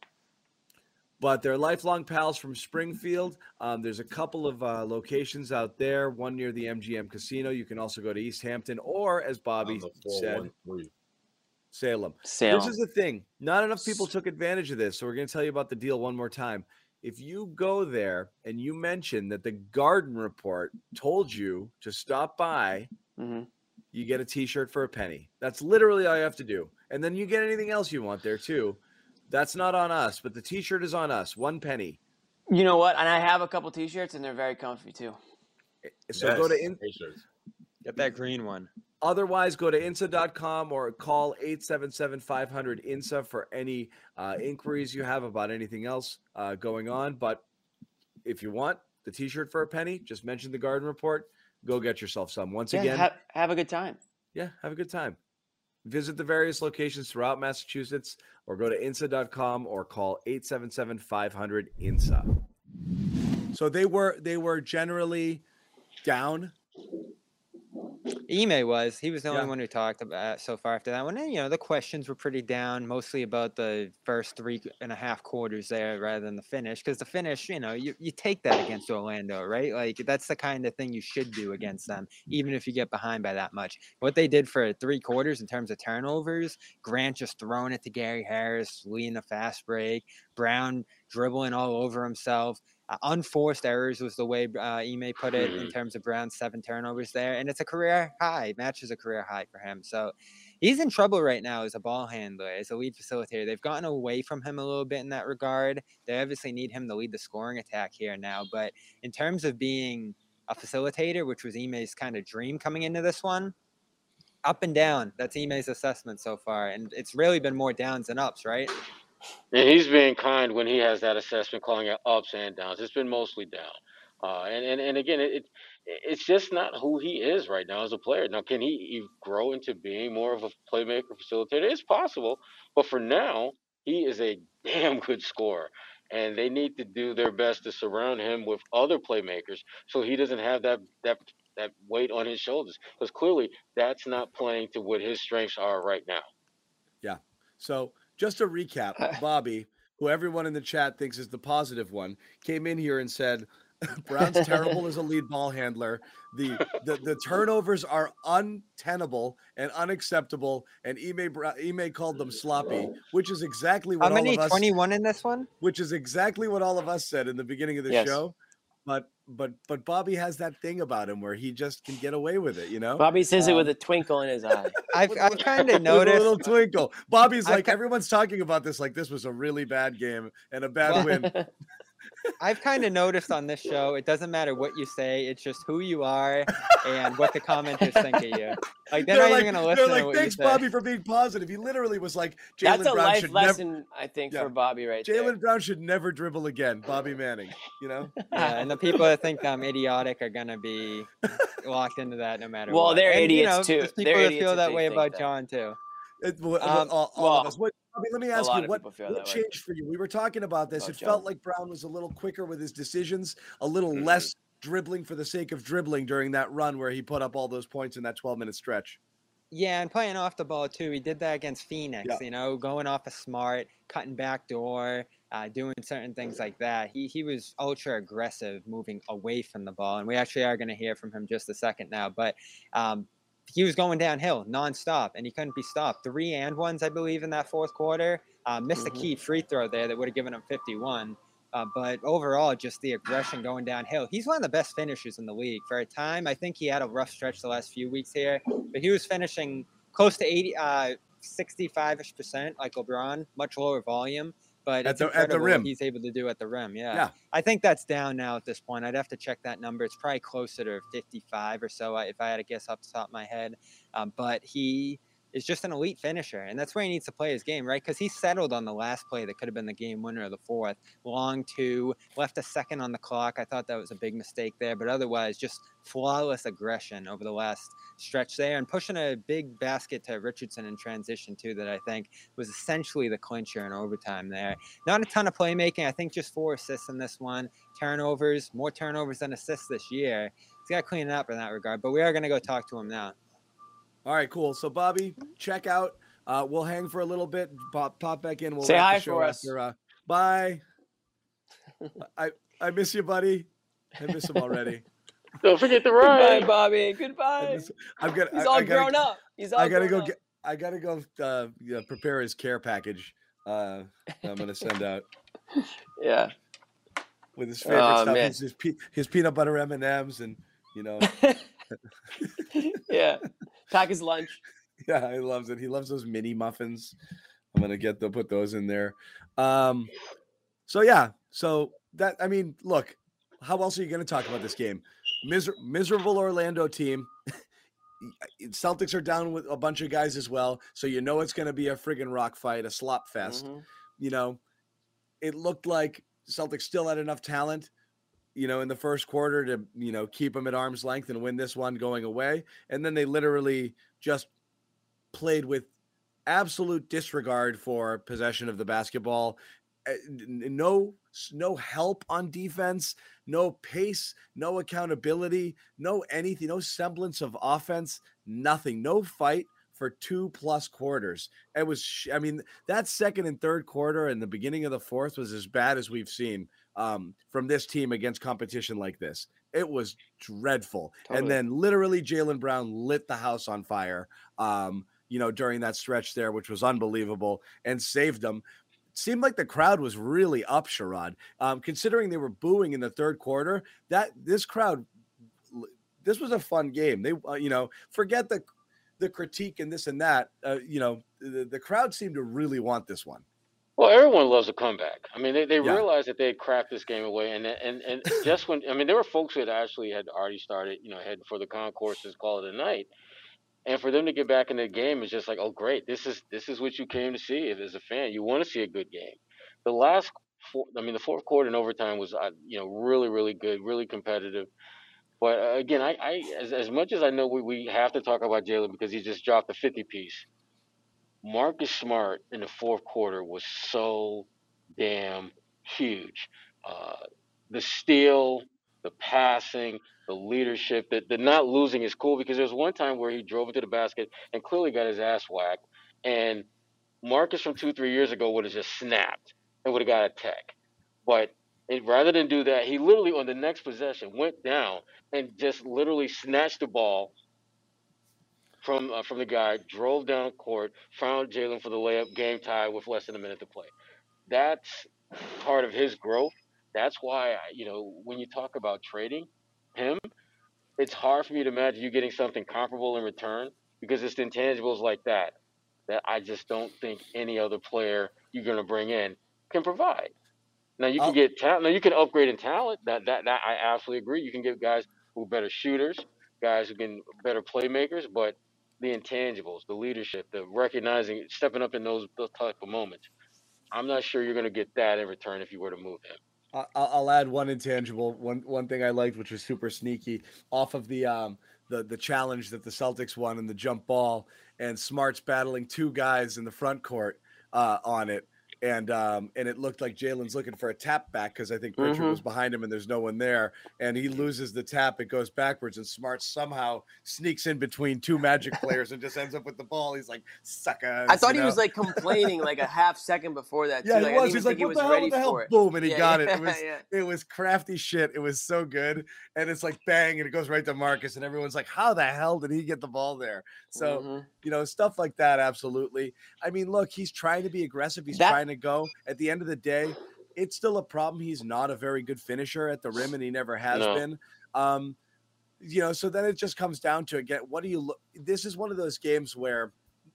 Speaker 5: But they're lifelong pals from Springfield. Um, there's a couple of uh, locations out there, one near the M G M Casino. You can also go to East Hampton or, as Bobby
Speaker 9: On the
Speaker 5: said,
Speaker 9: four one three.
Speaker 5: Salem.
Speaker 6: Salem.
Speaker 5: This is the thing. Not enough people took advantage of this. So we're going to tell you about the deal one more time. If you go there and you mention that the Garden Report told you to stop by,
Speaker 6: hmm
Speaker 5: you get a t-shirt for a penny. That's literally all you have to do. And then you get anything else you want there too. That's not on us, but the t-shirt is on us. One penny.
Speaker 6: You know what? And I have a couple T-shirts, and they're very comfy too.
Speaker 5: So go to
Speaker 9: Yes,
Speaker 5: in,
Speaker 9: T-shirts.
Speaker 8: Get that green one.
Speaker 5: otherwise go to insa dot com or call eight seven seven, five hundred, I N S A for any uh, inquiries you have about anything else uh, going on. But if you want the t-shirt for a penny, just mention the Garden Report. Go get yourself some. Once
Speaker 6: Yeah,
Speaker 5: again,
Speaker 6: have, have a good time.
Speaker 5: yeah, have a good time. Visit the various locations throughout Massachusetts or go to insa dot com or call eight seven seven, five hundred, I N S A. So they were they were generally down.
Speaker 8: Ime was. He was the only
Speaker 5: Yeah.
Speaker 8: one who talked about so far after that one. And, you know, the questions were pretty down, mostly about the first three and a half quarters there rather than the finish. Because the finish, you know, you, you take that against Orlando, right? Like, that's the kind of thing you should do against them, even if you get behind by that much. What they did for three quarters in terms of turnovers, Grant just throwing it to Gary Harris, leading a fast break, Brown dribbling all over himself. Uh, unforced errors was the way uh, Ime put it in terms of Brown's seven turnovers there. And it's a career high, matches a career high for him. So he's in trouble right now as a ball handler, as a lead facilitator. They've gotten away from him a little bit in that regard. They obviously need him to lead the scoring attack here now. But in terms of being a facilitator, which was Ime's kind of dream coming into this one, up and down. That's Ime's assessment so far. And it's really been more downs than ups, right?
Speaker 7: And he's being kind when he has that assessment, calling it ups and downs. It's been mostly down. Uh, and, and, and again, it, it it's just not who he is right now as a player. Now, can he, he grow into being more of a playmaker, facilitator? It's possible. But for now, he is a damn good scorer. And they need to do their best to surround him with other playmakers so he doesn't have that that that weight on his shoulders. Because clearly, that's not playing to what his strengths are right now.
Speaker 5: Yeah. So just to recap, Bobby, who everyone in the chat thinks is the positive one, came in here and said, Brown's terrible as a lead ball handler. The, the the turnovers are untenable and unacceptable, and Ime, Ime called them sloppy, which is exactly what
Speaker 8: How many,
Speaker 5: all of us,
Speaker 8: twenty-one in this one?
Speaker 5: Which is exactly what all of us said in the beginning of the
Speaker 6: Yes.
Speaker 5: show. But but but Bobby has that thing about him where he just can get away with it, you know?
Speaker 6: Bobby says it
Speaker 5: Um,
Speaker 6: with a twinkle in his eye.
Speaker 8: I've, I've kind of
Speaker 5: With a
Speaker 8: noticed.
Speaker 5: little twinkle. Bobby's
Speaker 8: I've
Speaker 5: like,
Speaker 8: ki-
Speaker 5: everyone's talking about this like this was a really bad game and a bad win.
Speaker 8: I've kind of noticed on this show, it doesn't matter what you say. It's just who you are and what the commenters think of you. Like, they're,
Speaker 5: They're
Speaker 8: not
Speaker 5: like,
Speaker 8: even going to
Speaker 5: they're
Speaker 8: listen
Speaker 5: like
Speaker 8: to what
Speaker 5: thanks,
Speaker 8: you say.
Speaker 5: Bobby, for being positive. He literally was like,
Speaker 6: That's
Speaker 5: Jalen
Speaker 6: a
Speaker 5: Brown
Speaker 6: life
Speaker 5: should never,
Speaker 6: lesson, I think,
Speaker 5: Yeah.
Speaker 6: for Bobby right there.
Speaker 5: Jalen Brown should never dribble again. Bobby Manning, you know?
Speaker 8: Yeah, and the people that think I'm idiotic are going to be locked into that no matter
Speaker 6: Well,
Speaker 8: what.
Speaker 6: they're
Speaker 8: and, you
Speaker 6: idiots
Speaker 8: know,
Speaker 6: too.
Speaker 8: There's people
Speaker 6: They're
Speaker 8: that
Speaker 6: idiots
Speaker 8: feel
Speaker 6: if
Speaker 8: that
Speaker 6: they
Speaker 8: way
Speaker 6: think
Speaker 8: about
Speaker 6: that.
Speaker 8: John, too.
Speaker 5: It, well,
Speaker 8: Um,
Speaker 5: all, all
Speaker 6: well,
Speaker 5: of us. What, Bobby, let me
Speaker 6: a
Speaker 5: ask
Speaker 6: lot
Speaker 5: you,
Speaker 6: of
Speaker 5: what,
Speaker 6: people feel
Speaker 5: what
Speaker 6: that way.
Speaker 5: changed for you? We were talking about this.
Speaker 6: About
Speaker 5: it
Speaker 6: John.
Speaker 5: felt like Brown was a little quicker with his decisions, a little
Speaker 6: Mhm.
Speaker 5: less dribbling for the sake of dribbling during that run where he put up all those points in that twelve-minute stretch.
Speaker 8: Yeah, and playing off the ball, too. He did that against Phoenix,
Speaker 5: Yeah.
Speaker 8: you know, going off a smart, cutting back door, uh, doing certain things like that. He he was ultra aggressive, moving away from the ball. And we actually are going to hear from him just a second now. But um, he was going downhill nonstop, and he couldn't be stopped. Three and ones, I believe, in that fourth quarter. Uh, missed
Speaker 6: Mhm.
Speaker 8: a key free throw there that would have given him fifty-one. Uh, but overall, just the aggression going downhill. He's one of the best finishers in the league. For a time, I think he had a rough stretch the last few weeks here, but he was finishing close to eighty, uh, sixty-five-ish percent like LeBron, much lower volume. But
Speaker 5: At
Speaker 8: it's
Speaker 5: the- at the
Speaker 8: incredible what
Speaker 5: rim.
Speaker 8: he's able to do at the rim. Yeah.
Speaker 5: Yeah.
Speaker 8: I think that's down now at this point. I'd have to check that number. It's probably closer to fifty-five or so if I had to guess off the top of my head. Um, but he is just an elite finisher, and that's where he needs to play his game, right? Because he settled on the last play that could have been the game winner of the fourth. Long two, left a second on the clock. I thought that was a big mistake there, but otherwise just flawless aggression over the last stretch there and pushing a big basket to Richardson in transition too that I think was essentially the clincher in overtime there. Not a ton of playmaking. I think just four assists in this one. Turnovers, more turnovers than assists this year. He's got to clean it up in that regard, but we are going to go talk to him now.
Speaker 5: All right, cool. So, Bobby, check out. Uh, we'll hang for a little bit. Pop, pop back in. We'll
Speaker 6: Say
Speaker 5: wrap
Speaker 6: hi
Speaker 5: the show
Speaker 6: for us.
Speaker 5: after. Uh, bye. I I miss you, buddy. I miss him already.
Speaker 7: Don't forget the
Speaker 6: Goodbye,
Speaker 7: ride.
Speaker 6: Bobby.
Speaker 5: I
Speaker 6: Goodbye.
Speaker 5: miss, I'm gonna.
Speaker 6: He's
Speaker 5: I,
Speaker 6: all
Speaker 5: I gotta,
Speaker 6: grown up. He's all
Speaker 5: I gotta
Speaker 6: grown
Speaker 5: go
Speaker 6: up.
Speaker 5: get. I gotta go uh, yeah, prepare his care package. Uh, I'm gonna send out
Speaker 6: Yeah.
Speaker 5: with his favorite
Speaker 6: Oh,
Speaker 5: stuff.
Speaker 6: man.
Speaker 5: His, his, pe- his peanut butter M and M's, and you know,
Speaker 6: Yeah. Pack his lunch.
Speaker 5: yeah, he loves it. He loves those mini muffins. I'm gonna get the put those in there. Um, so yeah, so that I mean, look, how else are you gonna talk about this game? Miser- miserable Orlando team. Celtics are down with a bunch of guys as well, so you know it's gonna be a friggin' rock fight, a slop fest.
Speaker 6: Mhm.
Speaker 5: You know, it looked like Celtics still had enough talent, you know, in the first quarter to, you know, keep them at arm's length and win this one going away. And then they literally just played with absolute disregard for possession of the basketball. Uh, n- No, no help on defense, no pace, no accountability, no anything, no semblance of offense, nothing, no fight for two plus quarters. It was, sh- I mean, that second and third quarter and the beginning of the fourth was as bad as we've seen um, from this team against competition like this. It was dreadful. And
Speaker 6: Totally.
Speaker 5: then literally Jalen Brown lit the house on fire, um, you know, during that stretch there, which was unbelievable and saved them. seemed like the crowd was really up, Sherrod. Um, considering they were booing in the third quarter, that this crowd, this was a fun game. They, uh, you know, forget the the critique and this and that. Uh, you know, the, the crowd seemed to really want this one.
Speaker 7: Well, everyone loves a comeback. I mean, they, they
Speaker 5: Yeah.
Speaker 7: realized that they had cracked this game away, and and and just when I mean, there were folks who had actually had already started, you know, heading for the concourses, call it a night, and for them to get back in the game is just like, oh, great, this is this is what you came to see. As a fan, you want to see a good game. The last, four, I mean, the fourth quarter and overtime was, uh, you know, really, really good, really competitive. But uh, again, I, I as as much as I know we, we have to talk about Jalen because he just dropped a fifty piece. Marcus Smart in the fourth quarter was so damn huge. Uh, the steal, the passing, the leadership, the, the not losing is cool because there was one time where he drove into the basket and clearly got his ass whacked. And Marcus from two, three years ago would have just snapped and would have got a tech. But it, rather than do that, he literally on the next possession went down and just literally snatched the ball from uh, from the guy, drove down court, found Jalen for the layup, game tie with less than a minute to play. That's part of his growth. That's why, you know, when you talk about trading him, it's hard for me to imagine you getting something comparable in return because it's intangibles like that that I just don't think any other player you're going to bring in can provide. Now you can
Speaker 5: I'll-
Speaker 7: get talent. Now you can upgrade in talent. That that that I absolutely agree. You can get guys who are better shooters, guys who can better playmakers, but the intangibles, the leadership, the recognizing, stepping up in those those type of moments. I'm not sure you're going to get that in return if you were to move him.
Speaker 5: I- I'll, I'll add one intangible. One one thing I liked, which was super sneaky, off of the um the the challenge that the Celtics won in the jump ball, and Smart's battling two guys in the front court uh, on it. And um, and it looked like Jalen's looking for a tap back because I think Pritchard
Speaker 6: Mhm.
Speaker 5: was behind him and there's no one there. And he loses the tap. It goes backwards, and Smart somehow sneaks in between two Magic players and just ends up with the ball. He's like, suckers.
Speaker 6: I thought
Speaker 5: you
Speaker 6: he was
Speaker 5: know?
Speaker 6: like complaining like a half second before that. Too.
Speaker 5: Yeah,
Speaker 6: like,
Speaker 5: he
Speaker 6: I
Speaker 5: was.
Speaker 6: didn't
Speaker 5: He's
Speaker 6: even
Speaker 5: like,
Speaker 6: think he
Speaker 5: what
Speaker 6: was
Speaker 5: the hell?
Speaker 6: ready
Speaker 5: What the hell?
Speaker 6: for it.
Speaker 5: Boom, and he
Speaker 6: Yeah,
Speaker 5: got it.
Speaker 6: yeah,
Speaker 5: It was
Speaker 6: yeah.
Speaker 5: it was crafty shit. It was so good, and it's like bang, and it goes right to Marcus, and everyone's like, how the hell did he get the ball there? So
Speaker 6: Mhm.
Speaker 5: you know, stuff like that. Absolutely. I mean, look, he's trying to be aggressive. He's
Speaker 6: That-
Speaker 5: trying to go. At the end of the day, it's still a problem. He's not a very good finisher at the rim, and he never has
Speaker 7: No.
Speaker 5: been. Um, you know, so then it just comes down to again, what do you look? This is one of those games where,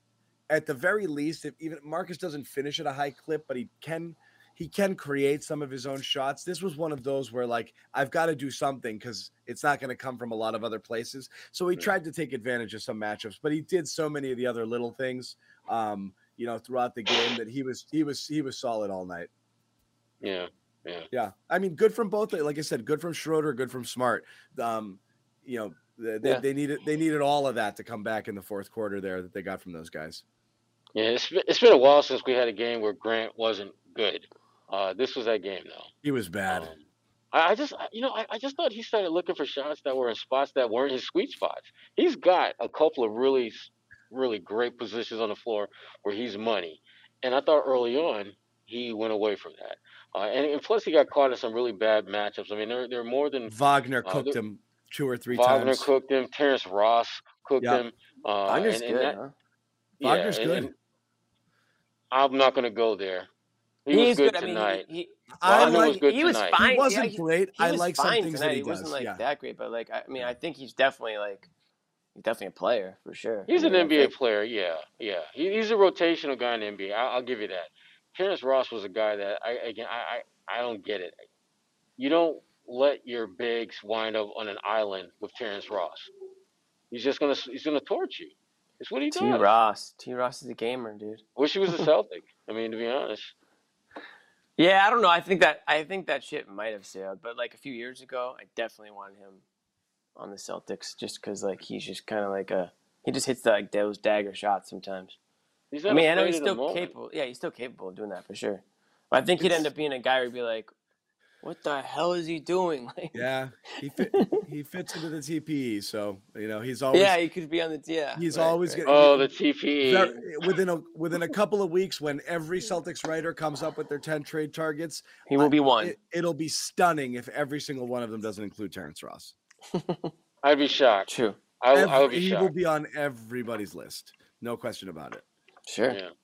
Speaker 5: at the very least, if even Marcus doesn't finish at a high clip, but he can, he can create some of his own shots. This was one of those where like I've got to do something because it's not going to come from a lot of other places. So he
Speaker 7: Yeah.
Speaker 5: tried to take advantage of some matchups, but he did so many of the other little things, um, you know, throughout the game that he was he was he was solid all night.
Speaker 7: Yeah, yeah.
Speaker 5: Yeah, I mean, good from both. Like I said, good from Schroeder, good from Smart. Um, you know, they, they,
Speaker 6: Yeah.
Speaker 5: they needed they needed all of that to come back in the fourth quarter there that they got from those guys.
Speaker 7: Yeah, it's been, it's been a while since we had a game where Grant wasn't good. Uh, this was that game, though.
Speaker 5: He was bad.
Speaker 7: Um, I, I just, I- you know, I, I just thought he started looking for shots that were in spots that weren't his sweet spots. He's got a couple of really, s- really great positions on the floor where he's money, and I thought early on he went away from that. Uh, and, and plus, he got caught in some really bad matchups. I mean, there, there are more than
Speaker 5: Wagner
Speaker 7: uh,
Speaker 5: cooked
Speaker 7: the-
Speaker 5: him two or three
Speaker 7: Wagner
Speaker 5: times.
Speaker 7: cooked him, Terrence Ross cooked
Speaker 5: Yeah.
Speaker 7: him. Uh,
Speaker 6: Wagner's
Speaker 7: and, and
Speaker 6: good,
Speaker 7: that-
Speaker 6: huh?
Speaker 5: Wagner's
Speaker 7: and-
Speaker 5: good.
Speaker 7: and I'm not going to go there. He,
Speaker 6: He
Speaker 7: was
Speaker 6: is
Speaker 7: good,
Speaker 6: good. I mean,
Speaker 7: tonight.
Speaker 6: he, he,
Speaker 5: I
Speaker 7: Wagner
Speaker 5: like-
Speaker 7: was good
Speaker 6: he was
Speaker 7: tonight.
Speaker 6: fine.
Speaker 5: He wasn't
Speaker 6: yeah, he-
Speaker 5: great.
Speaker 6: he
Speaker 5: I
Speaker 6: was
Speaker 5: like some
Speaker 6: fine
Speaker 5: things
Speaker 6: tonight.
Speaker 5: that he,
Speaker 6: he wasn't
Speaker 5: does.
Speaker 6: like
Speaker 5: Yeah.
Speaker 6: that great, but like I mean, I think he's definitely like he's definitely a player for sure.
Speaker 7: He's
Speaker 6: I
Speaker 7: an
Speaker 6: mean, I
Speaker 7: N B A
Speaker 6: think-
Speaker 7: player, yeah, yeah. He, he's a rotational guy in the N B A. I, I'll give you that. Terrence Ross was a guy that I again I, I, I don't get it. You don't let your bigs wind up on an island with Terrence Ross. He's just gonna he's gonna torch you. It's what he
Speaker 6: T.
Speaker 7: does.
Speaker 6: Ross. T. Ross is a gamer, dude.
Speaker 7: Wish he was a Celtic. I mean, to be honest.
Speaker 6: Yeah, I don't know. I think that I think that shit might have sailed, but like a few years ago, I definitely wanted him on the Celtics just because like he's just kind of like a he just hits the, like those dagger shots sometimes.
Speaker 7: He's
Speaker 6: I
Speaker 7: not
Speaker 6: mean, I know
Speaker 7: afraid
Speaker 6: he's
Speaker 7: of the
Speaker 6: still
Speaker 7: moment.
Speaker 6: capable. Yeah, he's still capable of doing that for sure. But I think he'd end up being a guy who'd be like, "What the hell is he doing?" Like,
Speaker 5: Yeah, he fit, he fits into the T P E, so you know he's always
Speaker 6: yeah, he could be on the yeah.
Speaker 5: he's
Speaker 6: right,
Speaker 5: always
Speaker 6: right.
Speaker 5: getting
Speaker 7: Oh, the T P E.
Speaker 5: Ver- within a within a couple of weeks when every Celtics writer comes up with their ten trade targets.
Speaker 6: He will be
Speaker 5: I-
Speaker 6: one.
Speaker 5: It, it'll be stunning if every single one of them doesn't include Terrence Ross.
Speaker 7: I'd be shocked.
Speaker 6: True.
Speaker 7: I, I would
Speaker 5: Every-
Speaker 7: be
Speaker 5: he will
Speaker 7: shocked.
Speaker 5: be on everybody's list, no question about it.
Speaker 6: Sure.
Speaker 7: Yeah.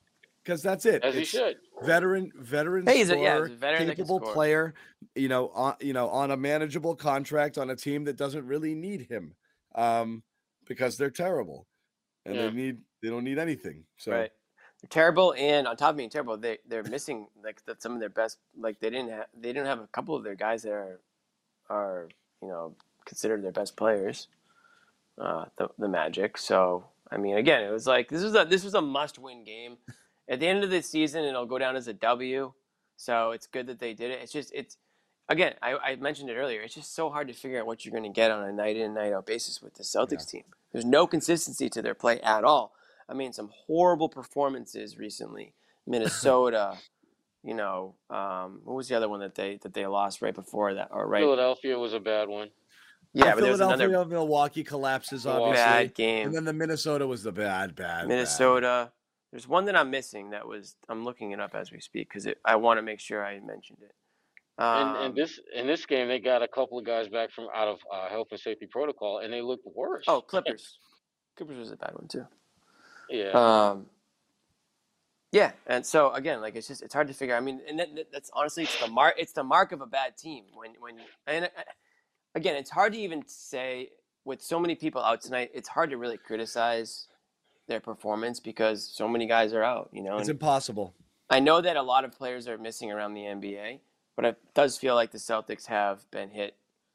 Speaker 5: because that's it.
Speaker 7: As he
Speaker 5: It's
Speaker 7: should.
Speaker 5: Veteran, veteran
Speaker 6: Hey, he's a-
Speaker 5: scorer,
Speaker 6: yeah, he's a veteran that can
Speaker 5: capable
Speaker 6: score.
Speaker 5: player. You know, on you know on a manageable contract on a team that doesn't really need him, um, because they're terrible, and
Speaker 7: Yeah.
Speaker 5: they need they don't need anything. So
Speaker 6: Right. They're terrible, and on top of being terrible, they they're missing like that some of their best. Like they didn't have they didn't have a couple of their guys that are are you know considered their best players. Uh, the the Magic. So I mean, again, it was like this was a this was a must win game. At the end of the season, it'll go down as a W. So it's good that they did it. It's just it's again, I, I mentioned it earlier. It's just so hard to figure out what you're going to get on a night in night out basis with the Celtics team. There's no consistency to their play at all. I mean, some horrible performances recently. Minnesota, you know, um, what was the other one that they that they lost right before that? Or right?
Speaker 7: Philadelphia was a bad one.
Speaker 6: Yeah,
Speaker 5: Uh,
Speaker 6: but there was
Speaker 5: Philadelphia,
Speaker 6: another
Speaker 5: Milwaukee collapses,
Speaker 7: Milwaukee.
Speaker 5: obviously.
Speaker 6: bad game.
Speaker 5: And then the Minnesota was the bad, bad, bad.
Speaker 6: Minnesota. There's one that I'm missing that was I'm looking it up as we speak because I want to make sure I mentioned it. Um,
Speaker 7: And, and this in this game, they got a couple of guys back from out of uh, health and safety protocol, and they looked worse.
Speaker 6: oh, Clippers. Clippers was a bad one too.
Speaker 7: Yeah.
Speaker 6: Um, yeah, and so again, like it's just it's hard to figure. I mean, and that, that's honestly it's the mark. It's the mark of a bad team when when and uh, again, it's hard to even say with so many people out tonight. It's hard to really criticize their performance because so many guys are out. You know,
Speaker 5: It's
Speaker 6: and
Speaker 5: impossible.
Speaker 6: I know that a lot of players are missing around the N B A, but it does feel like the Celtics have been hit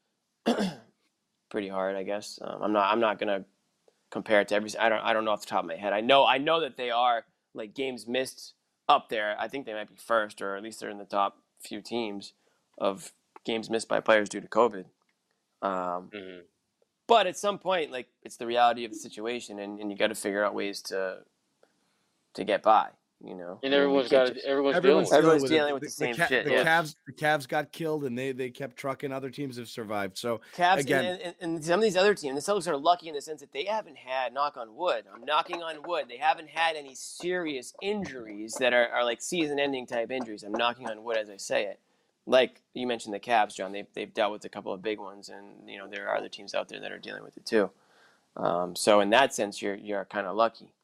Speaker 6: pretty hard. I guess um, I'm not. I'm not gonna compare it to every. I don't. I don't know off the top of my head. I know. I know that they are like games missed up there. I think they might be first, or at least they're in the top few teams of games missed by players due to COVID. Um,
Speaker 7: hmm
Speaker 6: but at some point, like it's the reality of the situation, and, and you got to figure out ways to to get by. You know,
Speaker 7: And
Speaker 6: I mean, you
Speaker 7: everyone's
Speaker 6: can't
Speaker 7: got
Speaker 6: just-
Speaker 7: everyone's,
Speaker 5: Everyone's,
Speaker 7: dealing
Speaker 6: Everyone's
Speaker 5: with
Speaker 6: dealing
Speaker 5: it.
Speaker 6: with the same shit,
Speaker 5: The
Speaker 6: yeah.
Speaker 5: Cavs, the Cavs got killed, and they they kept trucking. Other teams have survived. So
Speaker 6: Cavs
Speaker 5: again,
Speaker 6: and, and, and some of these other teams, the Celtics are lucky in the sense that they haven't had, knock on wood, I'm knocking on wood, they haven't had any serious injuries that are, are like season-ending type injuries. I'm knocking on wood as I say it. Like you mentioned the Cavs, John, they've, they've dealt with a couple of big ones, and you know there are other teams out there that are dealing with it too. Um, so in that sense, you're you're kind of lucky.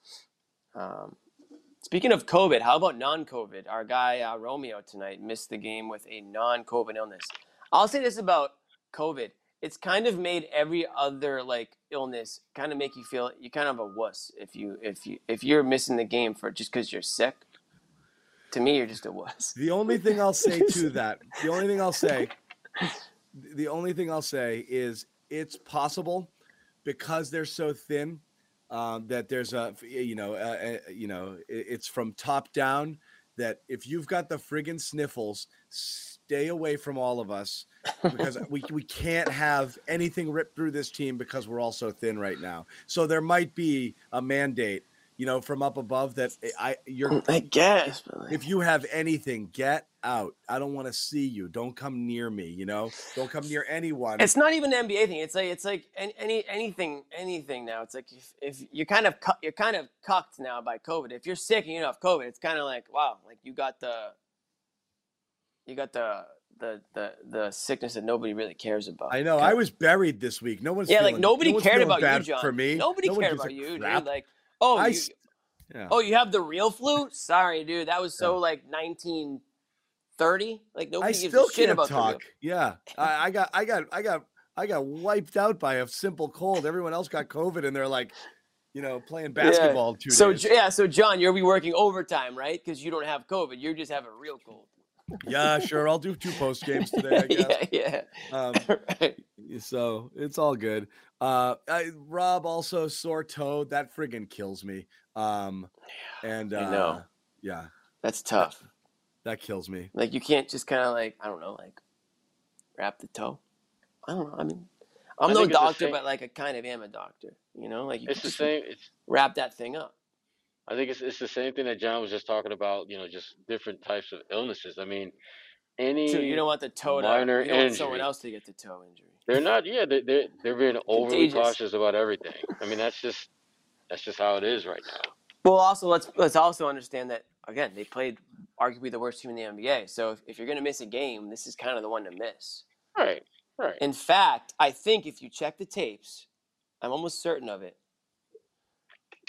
Speaker 6: Um, Speaking of COVID, how about non-COVID? Our guy uh, Romeo tonight missed the game with a non-COVID illness. I'll say this about COVID: it's kind of made every other like illness kind of make you feel you kind of a wuss if you if you if you're missing the game for just because you're sick. To me, you're just a wuss.
Speaker 5: the only thing I'll say to that, the only thing I'll say, the only thing I'll say is it's possible because they're so thin. Um, that there's a, you know, uh, uh, you know, it, it's from top down. That if you've got the friggin' sniffles, stay away from all of us because we we can't have anything ripped through this team because we're all so thin right now. So there might be a mandate, you know, from up above that I you're.
Speaker 6: I guess. But like,
Speaker 5: If you have anything, get out. I don't want to see you. Don't come near me. You know, don't come near anyone.
Speaker 6: it's not even an N B A thing. It's like it's like any, any anything anything now. It's like if, if you're kind of cu- you're kind of cucked now by COVID. If you're sick and you don't have COVID, it's kind of like wow, like you got the you got the the the the sickness that nobody really cares about.
Speaker 5: I know. I was buried this week. No one's
Speaker 6: yeah,
Speaker 5: feeling,
Speaker 6: like nobody
Speaker 5: no one's
Speaker 6: cared
Speaker 5: feeling
Speaker 6: about
Speaker 5: bad
Speaker 6: you, John.
Speaker 5: For me,
Speaker 6: Nobody
Speaker 5: no one
Speaker 6: cared
Speaker 5: gives a
Speaker 6: about you, dude.
Speaker 5: crap.
Speaker 6: Like oh,
Speaker 5: I
Speaker 6: you,
Speaker 5: s- yeah.
Speaker 6: oh, you have the real flu? Sorry, dude. That was so
Speaker 5: Yeah.
Speaker 6: like nineteen thirty. Like nobody
Speaker 5: I
Speaker 6: gives
Speaker 5: still
Speaker 6: a shit
Speaker 5: can't
Speaker 6: about
Speaker 5: talk.
Speaker 6: the real.
Speaker 5: Yeah, I, I got, I got, I got, I got wiped out by a simple cold. Everyone else got COVID, and they're like, you know, playing basketball in two
Speaker 6: So
Speaker 5: days.
Speaker 6: J- yeah, so John, you'll be working overtime, right? Because you don't have COVID. You just have a real cold.
Speaker 5: Yeah, sure. I'll do two post games today. I guess.
Speaker 6: yeah, yeah.
Speaker 5: Um,
Speaker 6: right.
Speaker 5: so it's all good. Uh, I, Rob also sore toe. That friggin' kills me. Um, and uh,
Speaker 6: I know.
Speaker 5: yeah,
Speaker 6: That's tough.
Speaker 5: that kills me.
Speaker 6: Like you can't just kind of like I don't know, like wrap the toe. I don't know. I mean, I'm
Speaker 7: I
Speaker 6: no
Speaker 7: think it's the
Speaker 6: doctor,
Speaker 7: same-
Speaker 6: but like I kind of am a doctor. You know, like you
Speaker 7: It's
Speaker 6: can
Speaker 7: the
Speaker 6: just
Speaker 7: same. It's
Speaker 6: wrap that thing up.
Speaker 7: I think it's it's the same thing that John was just talking about. You know, just different types of illnesses. I mean, any
Speaker 6: Too, you don't want the toe to.
Speaker 7: minor
Speaker 6: You don't want someone
Speaker 7: injury.
Speaker 6: else to get the toe injury.
Speaker 7: They're not. Yeah, they they they're being overly
Speaker 6: Contagious.
Speaker 7: cautious about everything. I mean, that's just that's just how it is right now.
Speaker 6: Well, also let's let's also understand that again they played arguably the worst team in the N B A. So if, if you're going to miss a game, this is kind of the one to miss.
Speaker 7: Right. Right.
Speaker 6: In fact, I think if you check the tapes, I'm almost certain of it.